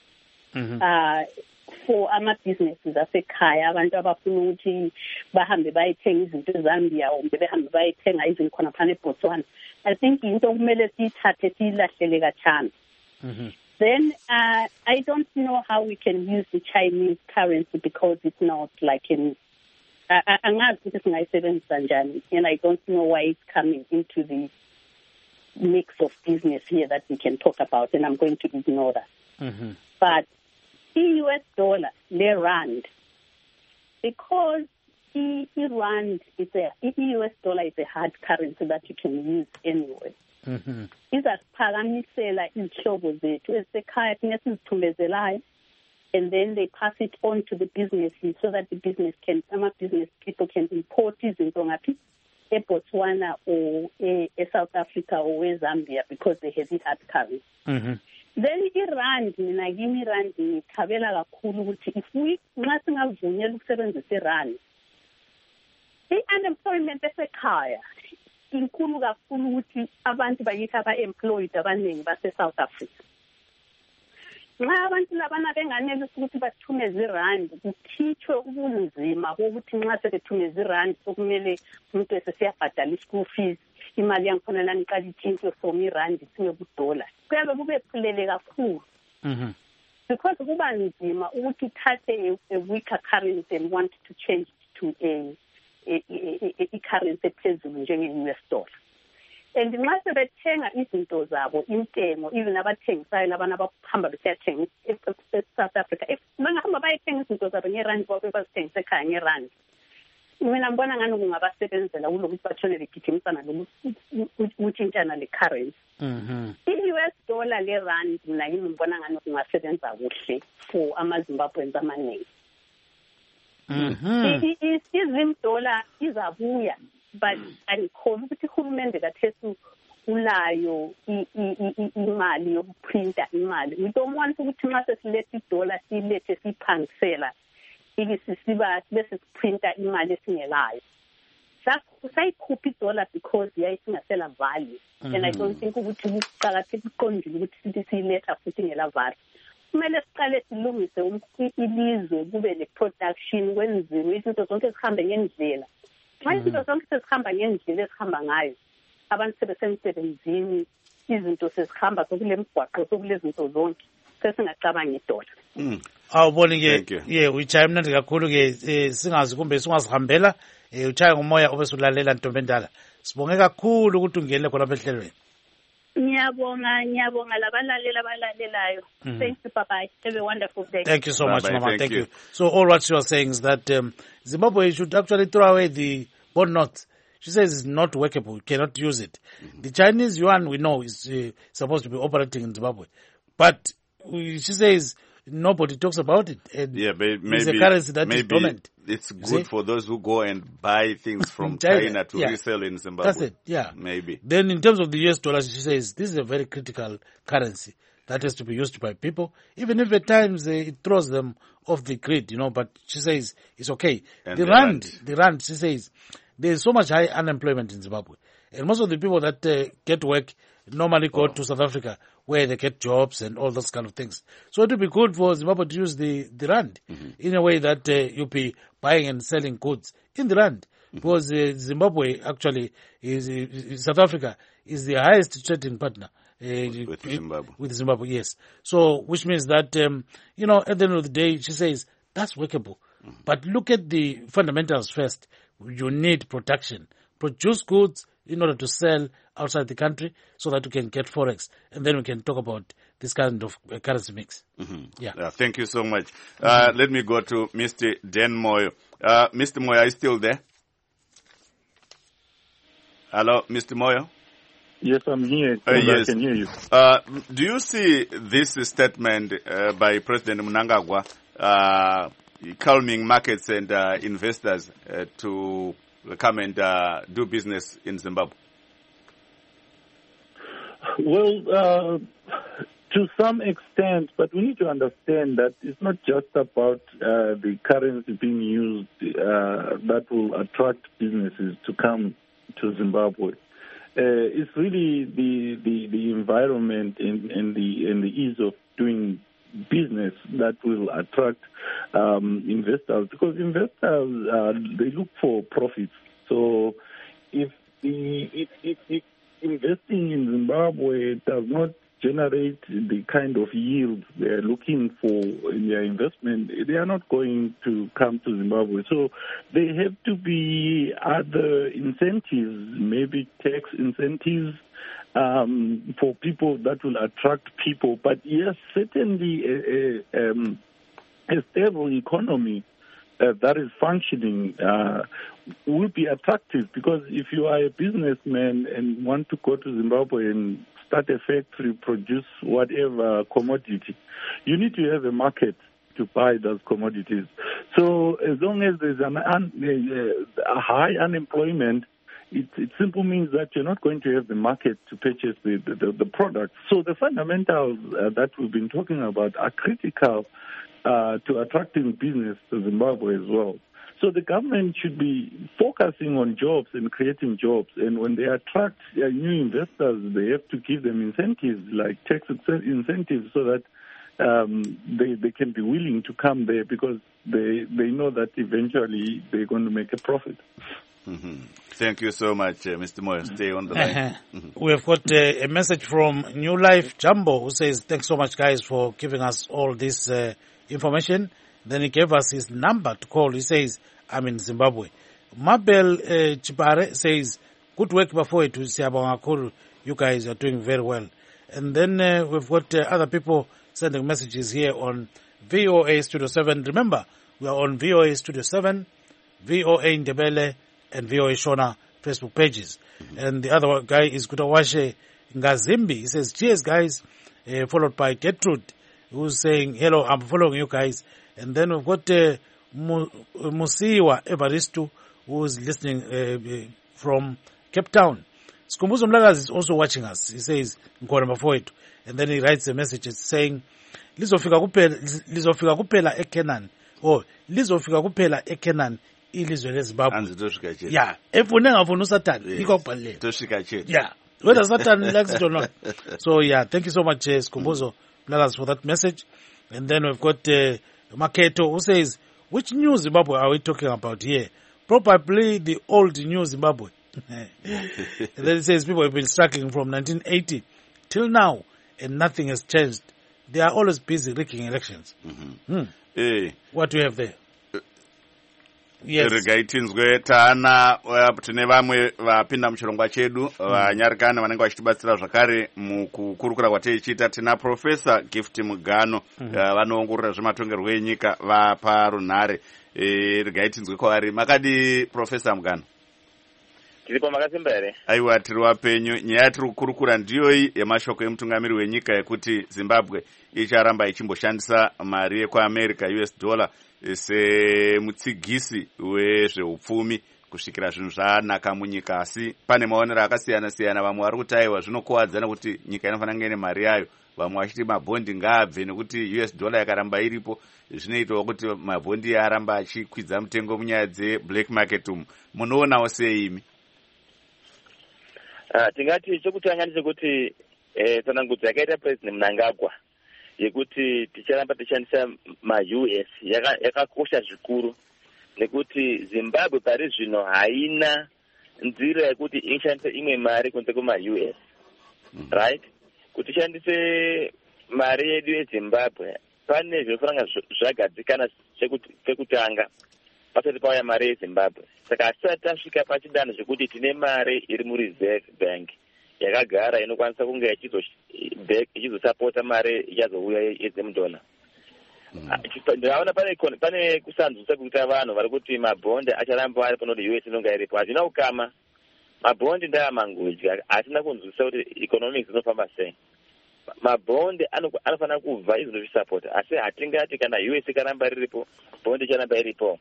for ama-businesses asekhaya, abantu abafuna ukuthi bahambe bayithenga izinto eZambia kumbe behambe bayithenga izinto khona phana eBotswana. I think into kumele siyithathe siyilahlele kathana. Then I don't know how we can use the Chinese currency because it's not like angazi ukuthi singayisebenzisa njani, and I don't know why it's coming into the mix of business here that we can talk about, and I'm going to ignore that. But the US dollar, the rand, because the rand is the US dollar is a hard currency that you can use anyway. Izaphakamisela izihlobo zethu esekhaya thina sizithumezelayo, and then they pass it on to the businesses so that the business people can import izinto ngaphi eBotswana or South Africa or Zambia because they have it hard currency. Then irand, mina kimi irand ngithabela kakhulu ukuthi if we nxa singavunyela ukusebenzisa irand, i-unemployment esekhaya inkulu kakhulu ukuthi abantu bayithi aba-employed abaningi base-South Africa. Nxa abantu labana benganelisi ukuthi bathumeze irand, kukhitshwe ubunzima bokuthi nxa sebethumeze irand sokumele umuntu esesiyabhadala i-school fees, imali yangikhona lani iqala itshintshwe from irand isiwe kudola. Kuyabe kubephulele kakhulu. Because kuba nzima ukuthi uthathe a weaker currency and want to change to a currency phezulu njenge-US dollar. And nxa sebethenga izinto zabo intengo, even abathengisayo labana abahamba besiyathenga e-South Africa, if bangahamba bayethenga izinto zabo ngerandi babe bazithengise ekhaya ngerandi, mina ngibona ngani kungabasebenzela kulokuthi bathole begijimisana ukutshintshana le-currency. I-US dollar le-rand mina yimi ngibona ngani kungasebenza kuhle for ama-Zimbabweans amaningi. Izim-dollar izabuya, but angikholwa ukuthi uhulumende kathesi ulayo imali yokuprinta imali. We don't want ukuthi nxa sesilethe idola silethe siphangisela ibisisiba bese printer imali esingelayo. Sayikhupha iDollar because yayisingasela value, and I don't think ukuthi kuqakathekile kuqondile ukuthi sithi siletha futhi ngela value. Kumele siqale silungise ilizwe kube ne-production, kwenziwe izinto zonke zihambe ngendlela. Xa izinto zonke sezihamba ngendlela esihamba ngayo, abantu sebesemsebenzini, izinto sezihamba sokule mgwaqo sokule zinto zonke, sesingacabangi iDollar. Awuboni-ke uyitshaya mnandi kakhulu-ke singazi kumbe singazihambela utshaya ngomoya obesulalela Ntombi Endala. Sibonge kakhulu ukuthi ungene khona apha ehlelweni. Ngiyabonga labalalelayo. Thank you, bye-bye. Have a wonderful day. Thank you so much, Bye-bye. Mama. Thank you. So all what she was saying is that Zimbabwe should actually throw away the bond notes. She says it's not workable. You cannot use it. The Chinese yuan, we know, is supposed to be operating in Zimbabwe. But she says nobody talks about it. And but it's a currency that is dormant. It's good for those who go and buy things from China to resell in Zimbabwe. That's it, yeah. Maybe. Then in terms of the US dollar, she says this is a very critical currency that has to be used by people, even if at times it throws them off the grid, but she says it's okay. And the rand, she says there's so much high unemployment in Zimbabwe. And most of the people that get work normally go to South Africa where they get jobs and all those kind of things. So it would be good for Zimbabwe to use the rand in a way that you'll be buying and selling goods in the rand. Because Zimbabwe actually South Africa is the highest trading partner with Zimbabwe, yes. So which means that, at the end of the day, she says that's workable. But look at the fundamentals first. You need production. Produce goods in order to sell outside the country so that we can get forex, and then we can talk about this kind of currency mix. Thank you so much. Let me go to Mr. Dan Moyo. Mr. Moyo, are you still there? Hello, Mr. Moyo? Yes, I'm here. I can hear you. Do you see this statement by President Mnangagwa calming markets and investors to come and do business in Zimbabwe? Well, to some extent, but we need to understand that it's not just about the currency being used that will attract businesses to come to Zimbabwe. It's really the environment and the ease of doing business that will attract investors, because investors they look for profits. So if investing in Zimbabwe does not generate the kind of yield they're looking for in their investment, they are not going to come to Zimbabwe. So they have to be other incentives, maybe tax incentives, for people that will attract people. But yes, certainly a stable economy that is functioning will be attractive, because if you are a businessman and want to go to Zimbabwe and start a factory, produce whatever commodity, you need to have a market to buy those commodities. So as long as there's a high unemployment, it simply means that you're not going to have the market to purchase the product. So the fundamentals that we've been talking about are critical to attracting business to Zimbabwe as well. So the government should be focusing on jobs and creating jobs. And when they attract new investors, they have to give them incentives, like tax incentives, so that they can be willing to come there, because they know that eventually they're going to make a profit. Thank you so much, Mr. Moyo. Stay on the line. We have got a message from New Life Jumbo, who says, thanks so much, guys, for giving us all this information. Then he gave us his number to call. He says, I'm in Zimbabwe. Mabel Chipare says, good work before it. You guys are doing very well. And then we've got other people sending messages here on VOA Studio 7. Remember, we are on VOA Studio 7, VOA Ndebele, and VOA Shona Facebook pages. And the other guy is Kutawashe Ngazimbi. He says, cheers, guys, followed by Gertrude, who's saying, hello, I'm following you guys. And then we've got Musiwa Evaristo, who is listening from Cape Town. Skumbuzo Mlagazi is also watching us. He says, Nkona Mafoetu. And then he writes a message saying, Lizofika kupela eKenan, lizofika kuphela eCanaan ilizwe leZimbabwe. Anzitosvika chete. Yeah, efune ngafuni uSatan iko kubhalele. Tosvika chete. Yeah, whether Satan likes it or not. So yeah, thank you so much Skhumbuzo Mlalazi for that message. And then we've got Maketo who says, which new Zimbabwe are we talking about here? Probably the old new Zimbabwe. And then it says people have been struggling from 1980 till now and nothing has changed. They are always busy rigging elections. What do you have there? Yes. Rigaitinzwe tana tine vamwe vapinda muchirongwa chedu vanyarikana vanenge vachitibatsira zvakare mukukurukura kwateichita. Tina Professor Gift Mugano vanoongorora zvematongerwo enyika vaparunhare. Rigaitinzwe kwavari. Makadi Professor Mugano? Tiripo makasimba here? Aiwa, tiri wapenyu. Nyaya yatiri kukurukura ndiyoyi yemashoko emutungamiri wenyika yekuti Zimbabwe icharamba ichimboshandisa mari yekuAmerica US dollar semutsigisi wezveupfumi kusvikira zvinhu zvanaka munyika. Asi pane maonero akasiyana siyana. Vamwe vari kuti aiwa zvinokuwadza nekuti nyika inofanira kunge ine mari yayo. Vamwe vachiti mabhondi ngaabve nekuti US dollar yakaramba iripo. Zvinoitawo kuti mabhondi aramba achikwidza mutengo munyaya dzeblack market umu. Munoonawo sei imi? Tingati chokutanga ndechekuti tsanangudzo yakaita President Mnangagwa yekuti ticharamba tichishandisa ma-US yakakosha zvikuru, nekuti Zimbabwe pari zvino haina nzira yekuti ishandise imwe mari kunze kwema-US. Right? Kuti ishandise mari yedu yeZimbabwe pane zvinofanira zvagadzikana chekutanga pasati pauya mari yeZimbabwe. Saka hasati tasvika pachidanho zvekuti tine mari iri muReserve Bank yakagara inokwanisa kunge ichizosapota mari ichazouya yezemudola. Ndiraona pane kusanzvisa kuita vanhu vari kuti mabhondi acharamba ari panoti US inonga iripo. Hazvina ukama. Mabhondi ndeamangudya, asina kunzwisisa kuti economics inofamba sei. Mabhondi anofanira kubva izozvisapota, asi hatingati kana US ikaramba riripo bhondi icharamba iripo.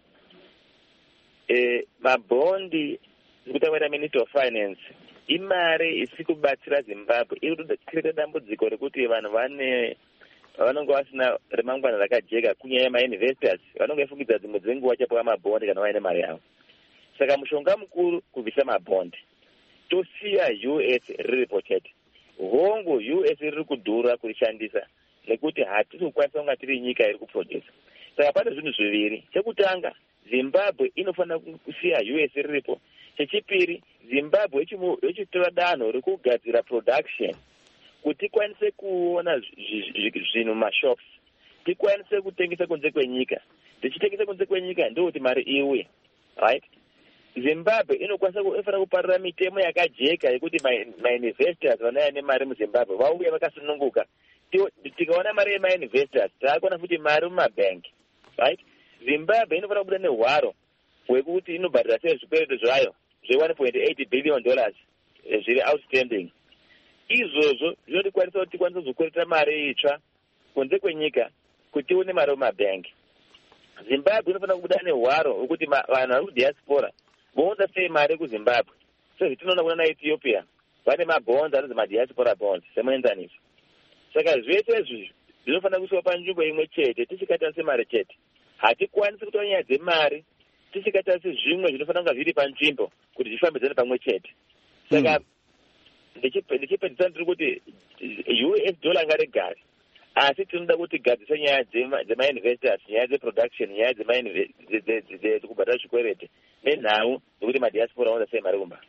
Mabhondi kutaura Minister of Finance imari isiri kubatsira Zimbabwe. Iri kuita dambudziko rekuti vanhu vanonge vasina remangwana rakajeka kunyanya ma-investors vanonge vafungidza dzimwe dzenguva chapuwa mabhondi kana vaine mari yavo. Saka mushonga mukuru kubvisa mabhondi, tosiya US riripo chete. Hongu US riri kudhura kurishandisa nekuti hatisi kukwanisa kunga tiri nyika iri kuproduce. Saka pane zvinhu zviviri. Chekutanga, Zimbabwe inofanira kusiya US riripo. Chechipiri, Zimbabwe ichitora danho rekugadzira production kuti tikwanise kuona zvinhu mashops, tikwanise kutengesa kunze kwenyika. Tichitengesa kunze kwenyika ndokuti mari iuye. Right? Zimbabwe inofanira kuparira mitemo yakajeka yekuti ma-investors vanouya nemari muZimbabwe vauya vakasununguka. Tikaona mari yema-investors taakona futi mari mumabank. Right? Zimbabwe inofanira kubuda nehwaro hwekuti inobhadhira sei zvikwereto zvayo zve$1.8 billion zviri outstanding. Izvozvo zvinotikwanisa kuti tikwanise kuzokweretera mari itsva kunze kwenyika kuti tione mari mumabank. Zimbabwe inofanira kubuda nehwaro hwekuti vanhu vari kudiaspora vounza sei mari kuZimbabwe. Sezvitinoona kuna naEthiopia vane mabonds anonzi madiaspora bonds semuenzaniso. Saka zvese izvi zvinofanira kuiswa panzvimbo imwe chete, tisikatarise mari chete. Hatikwanisi kutora nyaya dzemari tisikatarise zvimwe zvinofanira kunga zviri panzvimbo kuti zvifambidzane pamwe chete. Saka ndichipedzisa ndiri kuti US dollar ngaregare, asi tinoda kuti gadzisa nyaya dzema-investors, nyaya dzeproduction, nyaya dzekubhadhara zvikwerete nenhau dzekuti madiaspora aunza sei mari kumba.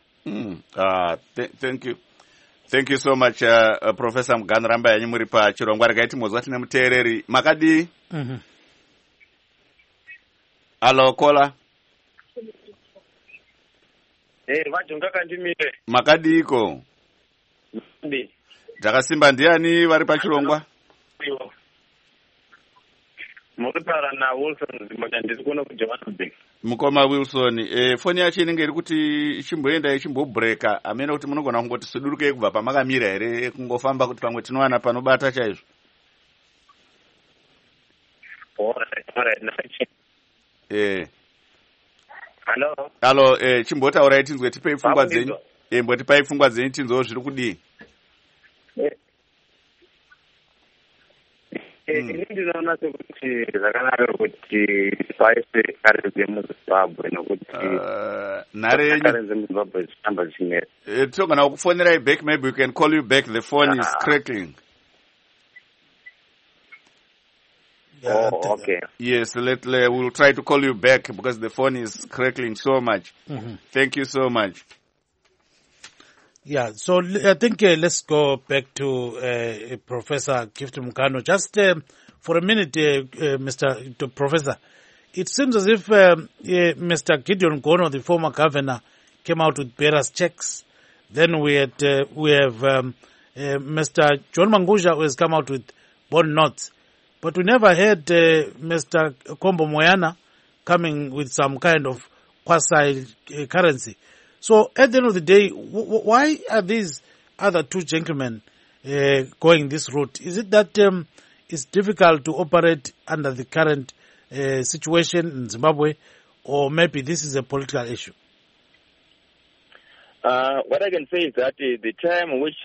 Thank you so much Professor Mugano, ramba yanyu muri pachirongwa. Rekaiti mozwa tine muteereri. Makadi? Halo kola. Vajunga kandimire. Makadi iko? Dzakasimba. Ndiani vari pachirongwa? Muripara na Wilson Zimbabwe ndiri kuona kuti Johannesburg. Mukoma Wilson, foni yacho inenge iri kuti ichimboenda ichimbobreka. Amene kuti munogona kungoti suduruke kubva pamakamira here kungofamba kuti pamwe tinowana panobata chaizvo. Halo, chimbotaurai tinzwe tipei pfungwa dzenyu. Mbotipai pfungwa dzenyu tinzwewo zviri kudii. ini ndinoona sekuti zvakanaka kuti paise karenzi yemuzimbabwe nokuti karenzi yemuzimbabwe zvichitamba zvichinera. Togona kufonerai back, maybe we can call you back, the phone is crackling. Okay. Yes, we'll try to call you back because the phone is crackling so much. Thank you so much. Yeah, so I think let's go back to Professor Gift Mukano. Just for a minute, Professor, it seems as if Mr. Gideon Gono, the former governor, came out with bearers checks. Then we have Mr. John Mangudya, who has come out with bond notes. But we never heard Mr. Kombo Moyana coming with some kind of quasi-currency. So at the end of the day, why are these other two gentlemen going this route? Is it that it's difficult to operate under the current situation in Zimbabwe, or maybe this is a political issue? What I can say is that the time which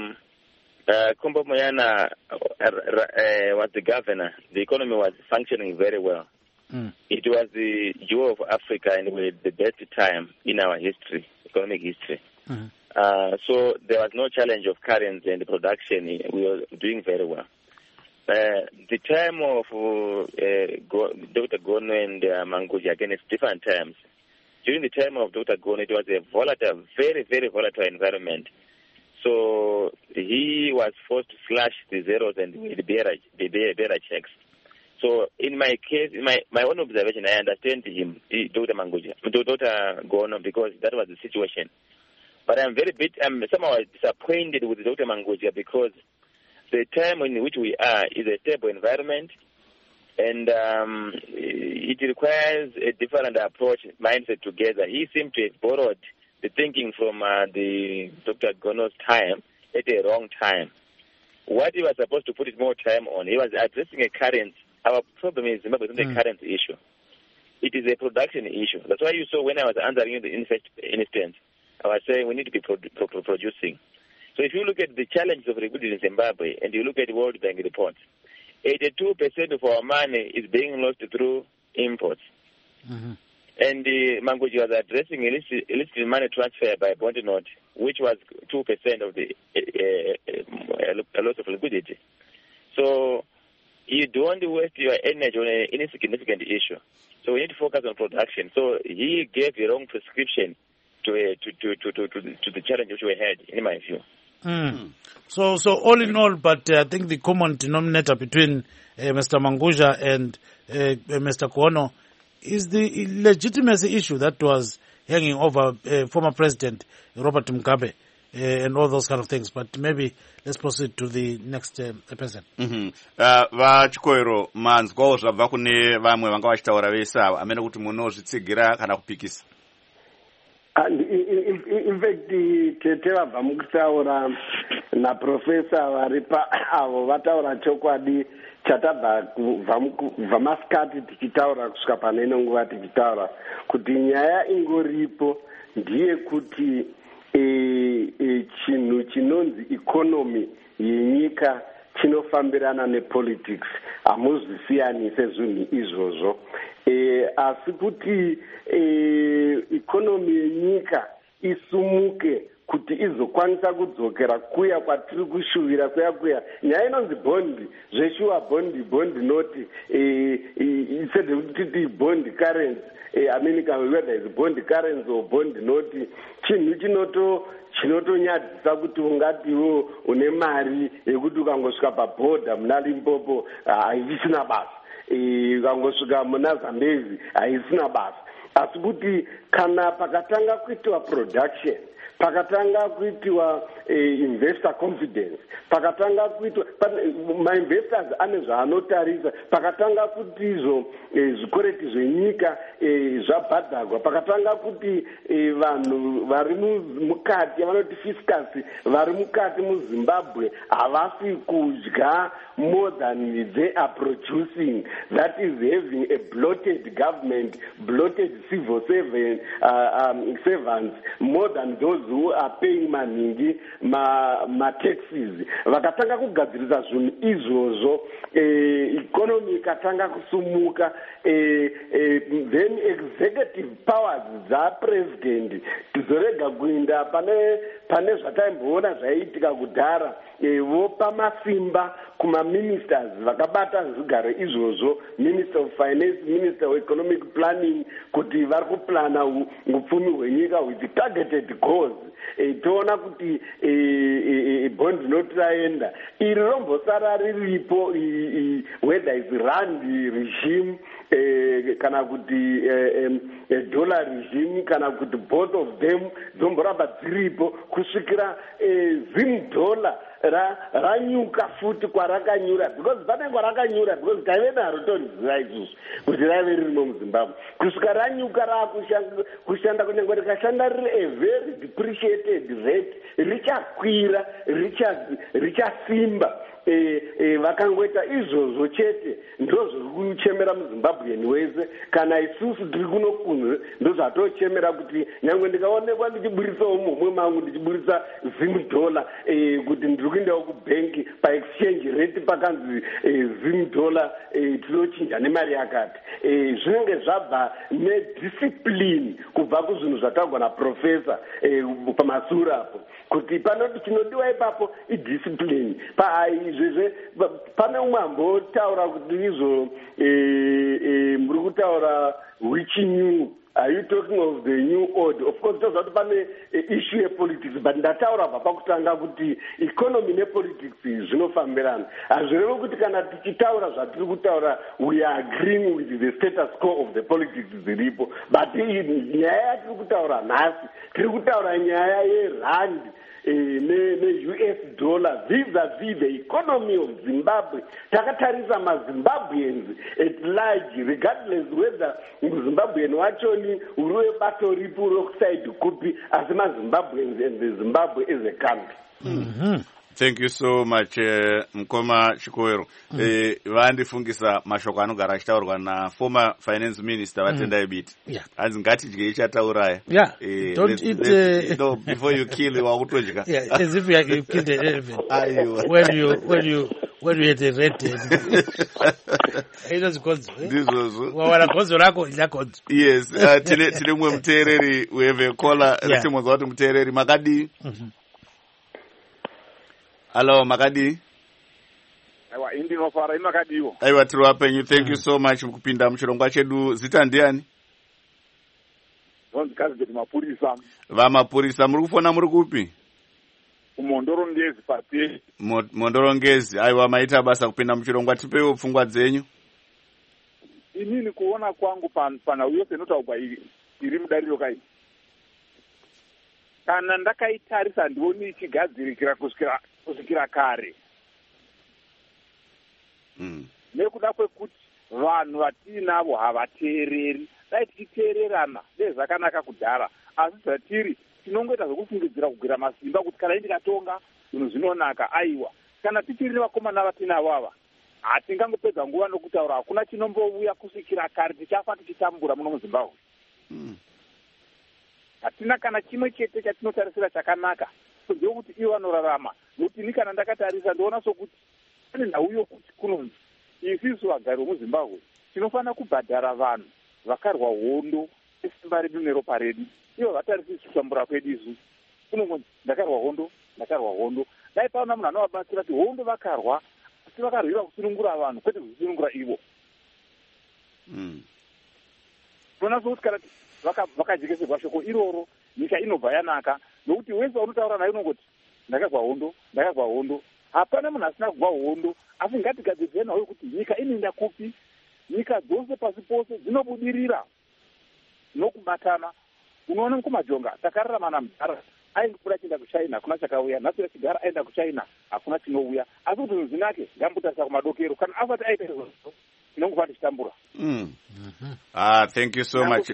Kombo Moyana was the governor, the economy was functioning very well. It was the jewel of Africa and the best time in our history, economic history. So there was no challenge of currency and production. We were doing very well. The time of Dr. Gono and Mangudya, again, it's different times. During the time of Dr. Gono, it was a volatile, very, very volatile environment. So he was forced to slash the zeros and the bearer checks. So in my case, in my own observation, I understand him, Dr. Gono, because that was the situation. But I'm somehow disappointed with Dr. Mangudya because the time in which we are is a stable environment, and it requires a different approach, mindset together. He seemed to have borrowed the thinking from the Dr. Gono's time at a wrong time. What he was supposed to put it more time on, he was addressing a current. Our problem in Zimbabwe is not a current issue. It is a production issue. That's why you saw when I was answering you the instance, I was saying we need to be producing. So if you look at the challenges of liquidity in Zimbabwe and you look at the World Bank reports, 82% of our money is being lost through imports. And Mangudya was addressing illicit money transfer by bond note, which was 2% of the loss of liquidity. So you don't waste your energy on an insignificant issue. So we need to focus on production. So he gave the wrong prescription to the challenge which we had, in my view. So all in all, but I think the common denominator between Mr. Mangudya and Mr. Gono is the legitimacy issue that was hanging over former President Robert Mugabe and all those kind of things. But maybe let's proceed to the next person. Vachikoero manzwawo zvabva kune vamwe vanga vachitaura vese ava amene kuti munozvitsigira kana kupikisa. In fact, tete vabva mukutaura naprofesa vari paavo vataura chokwadi chatabva kubva masikati tichitaura kusvika pane ino nguva tichitaura kuti nyaya ingoripo ndiye kuti chinhu chinonzi ikonomi yenyika chinofambirana nepolitics. Hamuzvisiyanise zvinhu izvozvo, asi kuti ikonomi yenyika isumuke kuti izokwanisa kudzokera kuya kwatiri kushuvira kuya nyaya inonzi bondi zveshuwa bondi noti instead kuti bond currency America, whether it's bond currency or bond noti, chinhu chinotonyadzisa kuti ungatiwo une mari yekuti ukangosvika pabhodha muna Limpopo haisina basa, ukangosvika muna Zambezi haisina basa. Asi kuti kana pakatanga kuitwa production, pakatanga kuitwa investor confidence, pakatanga kuitwa ma-investors ane zvaanotarisa, pakatanga kuti izvo zvikwereti zvenyika zvabhadharwa, pakatanga kuti vanhu vari mukati vanoti fiscus vari mukati muZimbabwe havasi kudya more than they are producing, that is having a bloated government, bloated civil servants, more than those those who are paying maningi mataxes vakatanga kugadzirisa zvinhu izvozvo economy ikatanga kusumuka then executive powers dzapresident tizorega kuinda pane zvataimboona zvaiitika kudhara vopa masimba kumaministers vakabata zvigaro izvozvo, minister of finance, minister of economic planning, kuti vari kuplana upfumi hwenyika with targeted goals. Toona kuti bond notraenda iri rombosara riripo whether is rand regime kana kuti dollar regime kana kuti both of them dzomboramba dziripo kusvikira $0 ranyuka futi kwarakanyura, because pane kwarakanyura because taive naro tonziva isusu kuti raive ririmo muZimbabwe, kusvika ranyuka rakushanda kunyange rikashanda riri a very depreciated rate richakwira richasimba. Vakangoita izvozvo chete ndozviri kuchemera muZimbabwean wese, kana isusu tiri kuno kunze ndozvatochemera kuti nyangwe ndikaonekwa ndichiburitsawo mumwe mangu ndichiburitsa $0 kuti ndiri kuendawo kubhenki paexchange rate pakanzi $0 tinochinja nemari yakati. Zvinenge zvabva nediscipline kubva kuzvinhu zvataurwa naprofesa pamasura apo kuti panoti chinodiwa ipapo idiscipline. Izvezve pane umwe ambotaura kuti izvo muri kutaura which new, are you talking of the new order? Of course toziva kuti pane issue yepolitics, but ndataura bva pakutanga kuti economy nepolitics zvinofambirana. Hazvirevo kuti kana tichitaura zvatiri kutaura we are agreeing with the status quo of the politics dziripo, but nyaya yatiri kutaura nhasi tiri kutaura nyaya yerandi ne-US dollar vis-a-vis the economy of Zimbabwe. Takatarisa maZimbabweans at large, regardless whether muZimbabwean wachoni uriwe bato ripu rokuside kupi, asi maZimbabweans and the Zimbabwe as a country. Thank you so much, Mkoma Chikowero. Vandifungisa mashoko anogara achitaurwa na former finance minister Vatendai Biti. Hanzi ngatidye ichatauraya. Don't eat no, before you kill wakutodya. As if you killed an elephant. when you had a red head. Yes, tine mwe muteereri we have a caller ritimodza kuti muteereri makadi. Hello, Makadi. Aiwa, indinofara imakadiwo. Aiwa, tiri wapenyu. Thank you so much mukupinda muchirongwa chedu. Zita ndiani? Ndonzikazibeti mapurisa. Vamapurisa, muri kufona muri kupi? Mondorongezi pati. Mondorongezi. Aiwa, maita basa kupinda muchirongwa, tipewo pfungwa dzenyu. Inini kuona kwangu pana uyose notaugwa iri mudariro kai. Kana ndakaitarisa ndioni ichigadzirikira kusvikira kare. Nekuda kwekuti vanhu vatinavo havateereri. Dai tichiteererana dai zvakanaka kudhara, asi zvatiri tinongoita zvokufungidzira kugwira masimba kuti kana ndikatonga zvinhu zvinonaka. Aiwa, kana tichiri nevakomana vatinavo ava hatingangopedza nguva nokutaura hakuna chinombouya kusvikira kare, tichafa tichitambura muno muZimbabwe. Hatina kana chimwe chete chatinotarisira chakanaka ndekuti ivo vanorarama. Nokuti ni kana ndakatarisa ndoona sokuti pane nhau yokuti kunonzi isisu vagari vemuZimbabwe tinofanira kubhadhara vanhu vakarwa hondo esimba redu neropa redu. Ivo vatarisi kutambura kwedu isu kunonzi ndakarwa hondo. Dai paona munhu anovabatsira kuti hondo vakarwa asi vakarwira kusunungura vanhu kwete kusunungura ivo. Tinoona sokuti kana vakajekeserwa shoko iroro nyika inobva yanaka, nokuti wese unotaura naye unongoti ndakarwa hondo. Hapana munhu asina kugwa hondo, asi ngatigadzirire nayo kuti nyika inoenda kupi. Nyika dzose pasi pose dzinobudirira nokubatana. Unoona mukumajonga takararamana mudhara aingobuda chienda kuChina hakuna chakauya, nhasi chigara aenda kuChina hakuna chinouya. Asi kuti zvinake ngambotarisa kumadokero, kana asati aita izvozvo tinongofa tichitambura. Thank you so much.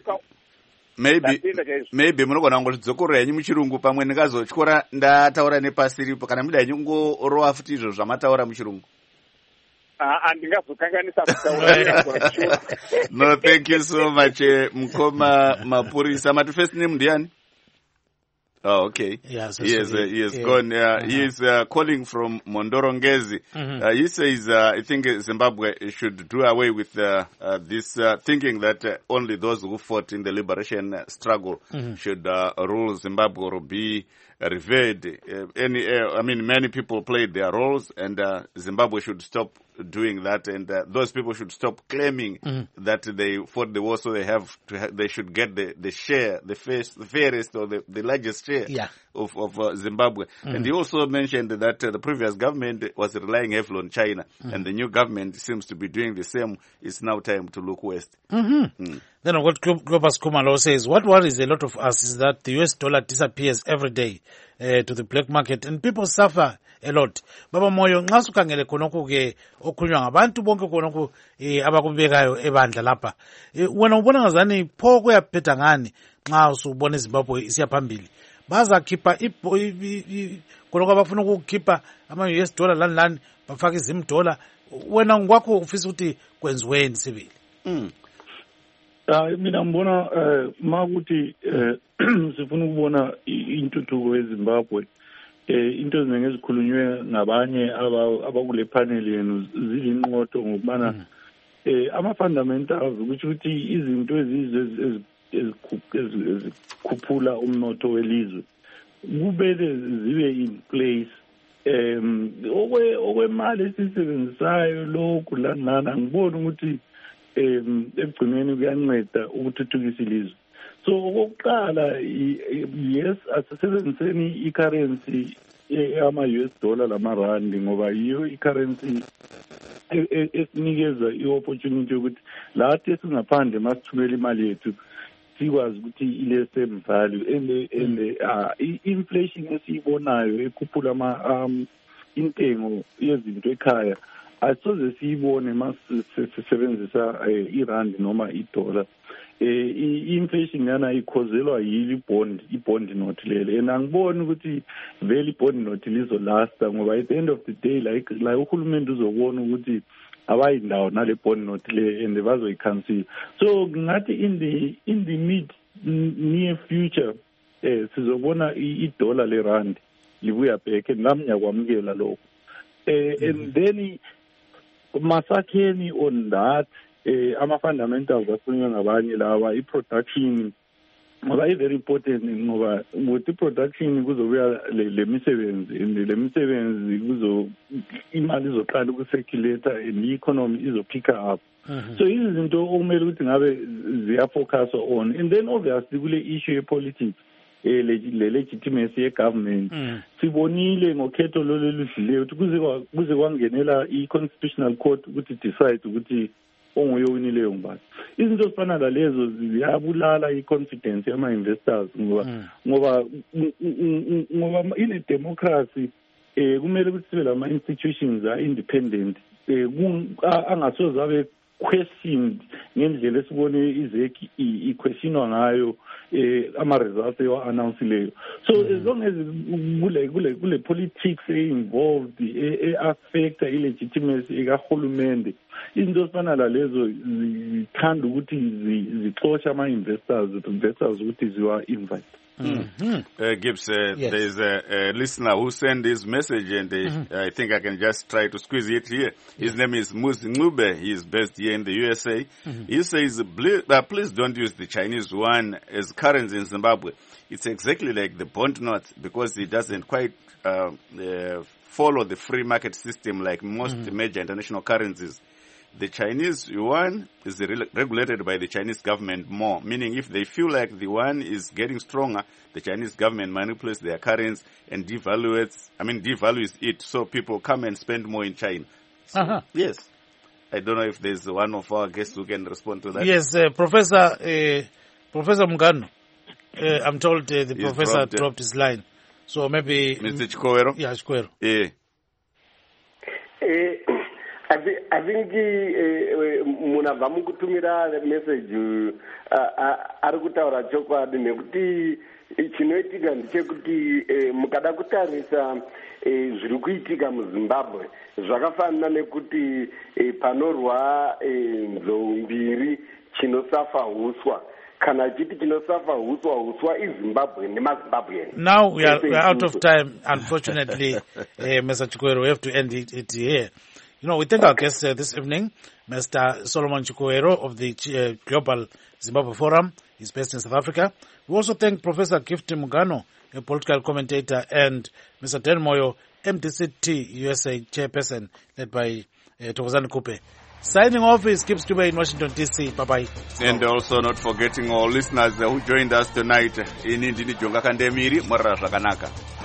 Maybe munogona kungozvidzokorera henyu muchirungu pamwe ndingazotyora ndataura nepasi ripo, kana muda henyu ngorova futi izvo zvamataura muchirungu. Handingazokanganisa kutaura. No, thank you so much, Mkoma Mapurisa. First name ndiani? Oh, okay. Yes, He has gone. He is calling from Mondorongezi. He says, I think Zimbabwe should do away with this thinking that only those who fought in the liberation struggle should rule Zimbabwe or be revered. Many people played their roles, and Zimbabwe should stop doing that, and those people should stop claiming that they fought the war, so they should get the share, the fairest or the largest share of Zimbabwe. And he also mentioned that the previous government was relying heavily on China, and the new government seems to be doing the same. It's now time to look west. Then what Clopas Kumalo says, what worries a lot of us is that the US dollar disappears every day to the black market, and people suffer a lot. Baba Moyo, nxa sukhangele khonokho ke okhulunywa ngabantu bonke khonokho abakubekayo ebandla lapha. Wena ubona ngazani pho kuyaphetha ngani nxa usubona iZimbabwe isiya phambili. Bazakhipha khonokho abafuna ukukhipha ama-US dollar lani bafaka izim dollar. Wena ngokwakho ufisa ukuthi kwenziweni sibili? Mina ngibona makuthi sifuna ukubona intuthuko eZimbabwe, into eziningi ezikhulunywe ngabanye abakule panel yenu zilinqoto ngokubana ama-fundamentals ukuthi izinto ezikhuphula umnotho welizwe kubele zibe in place. Okwemali esisebenzisayo lokhu lana ngibona ukuthi ekugcineni kuyanceda ukuthuthukisa ilizwe. So okokuqala, yes, asisebenziseni i-currency ama-US dollar lamarandi ngoba yiyo i-currency esinikeza i-opportunity yokuthi lathi esingaphandle masithumela imali yethu sikwazi ukuthi ile-same value and i-inflation esiyibonayo ekhuphula intengo yezinto ekhaya asoze siyibone masisebenzisa irandi noma idola. I-inflation yana ikhozelwa yile i-bond note lele, and angiboni ukuthi vele i-bond note lizolasta ngoba at the end of the day like uhulumende uzobona ukuthi abayindawo nale bond note le and bazoyikhansila. So ngathi in the near future sizobona idola lerandi libuya back, and nami ngiyakwamukela lokho. And then masakheni on that ama-fundamentals akhulunywa ngabanye laba, i-production ngoba i-very important ngoba with i-production kuzobuya le misebenzi, and le misebenzi imali izoqala uku-circulate and i-economy izo-pick up. So izinto okumele ukuthi ngabe ziyafocuswa on, and then obviously kule issue ye-politics le legitimacy ye-government sibonile ngokhetho loludlileyo ukuthi kuze kwangenela i-constitutional court ukuthi decide ukuthi onguye owinileyo ngubani. Izinto ezifana lalezo ziyabulala i-confidence yama-investors ngoba ine-democracy kumele ukuthi sibe lama-institutions a-independent angasoze abe questioned ngendlela esibone izeki i-questionwa ngayo ama-results ewa-announce'ileyo. So as long as kule politics e-involved e-affecta i-legitimacy ekahulumende, izinto ezifana lalezo zithanda ukuthi zixoshe ama-investors ukuthi ziwa-invite. Gibbs, yes. There's a listener who sent his message, and I think I can just try to squeeze it here. His name is Muzi Ngube. He is based here in the USA. He says, please don't use the Chinese yuan as currency in Zimbabwe. It's exactly like the bond note because it doesn't quite follow the free market system like most major international currencies. The Chinese yuan is regulated by the Chinese government more, meaning if they feel like the yuan is getting stronger, the Chinese government manipulates their currency and devalues it, so people come and spend more in China. So, yes. I don't know if there's one of our guests who can respond to that. Yes, Professor Mugano. I'm told the professor dropped his line. So maybe... Mr. Chikwero? Yeah, Chikwero. I think munabva mukutumira message ari kutaura chokwadi nekuti chinoitika ndechekuti mukada kutarisa zviri kuitika muZimbabwe zvakafanana nekuti panorwa nzou mbiri chinosafa huswa. kana chiti chinosafa huswa iZimbabwe nemaZimbabwean. Now we are out of time, unfortunately. Mr. Chikwero, we have to end it here. You know, we thank our guest this evening, Mr. Solomon Chikwero of the Global Zimbabwe Forum. He's based in South Africa. We also thank Professor Gift Mugano, a political commentator, and Mr. Dan Moyo, MDCT USA chairperson, led by Thokozani Kupe. Signing off is Gibbs Dube in Washington, D.C. Bye-bye. And also not forgetting our listeners who joined us tonight. Ini ndini Jonga Kandemiri, Mara Zvakanaka.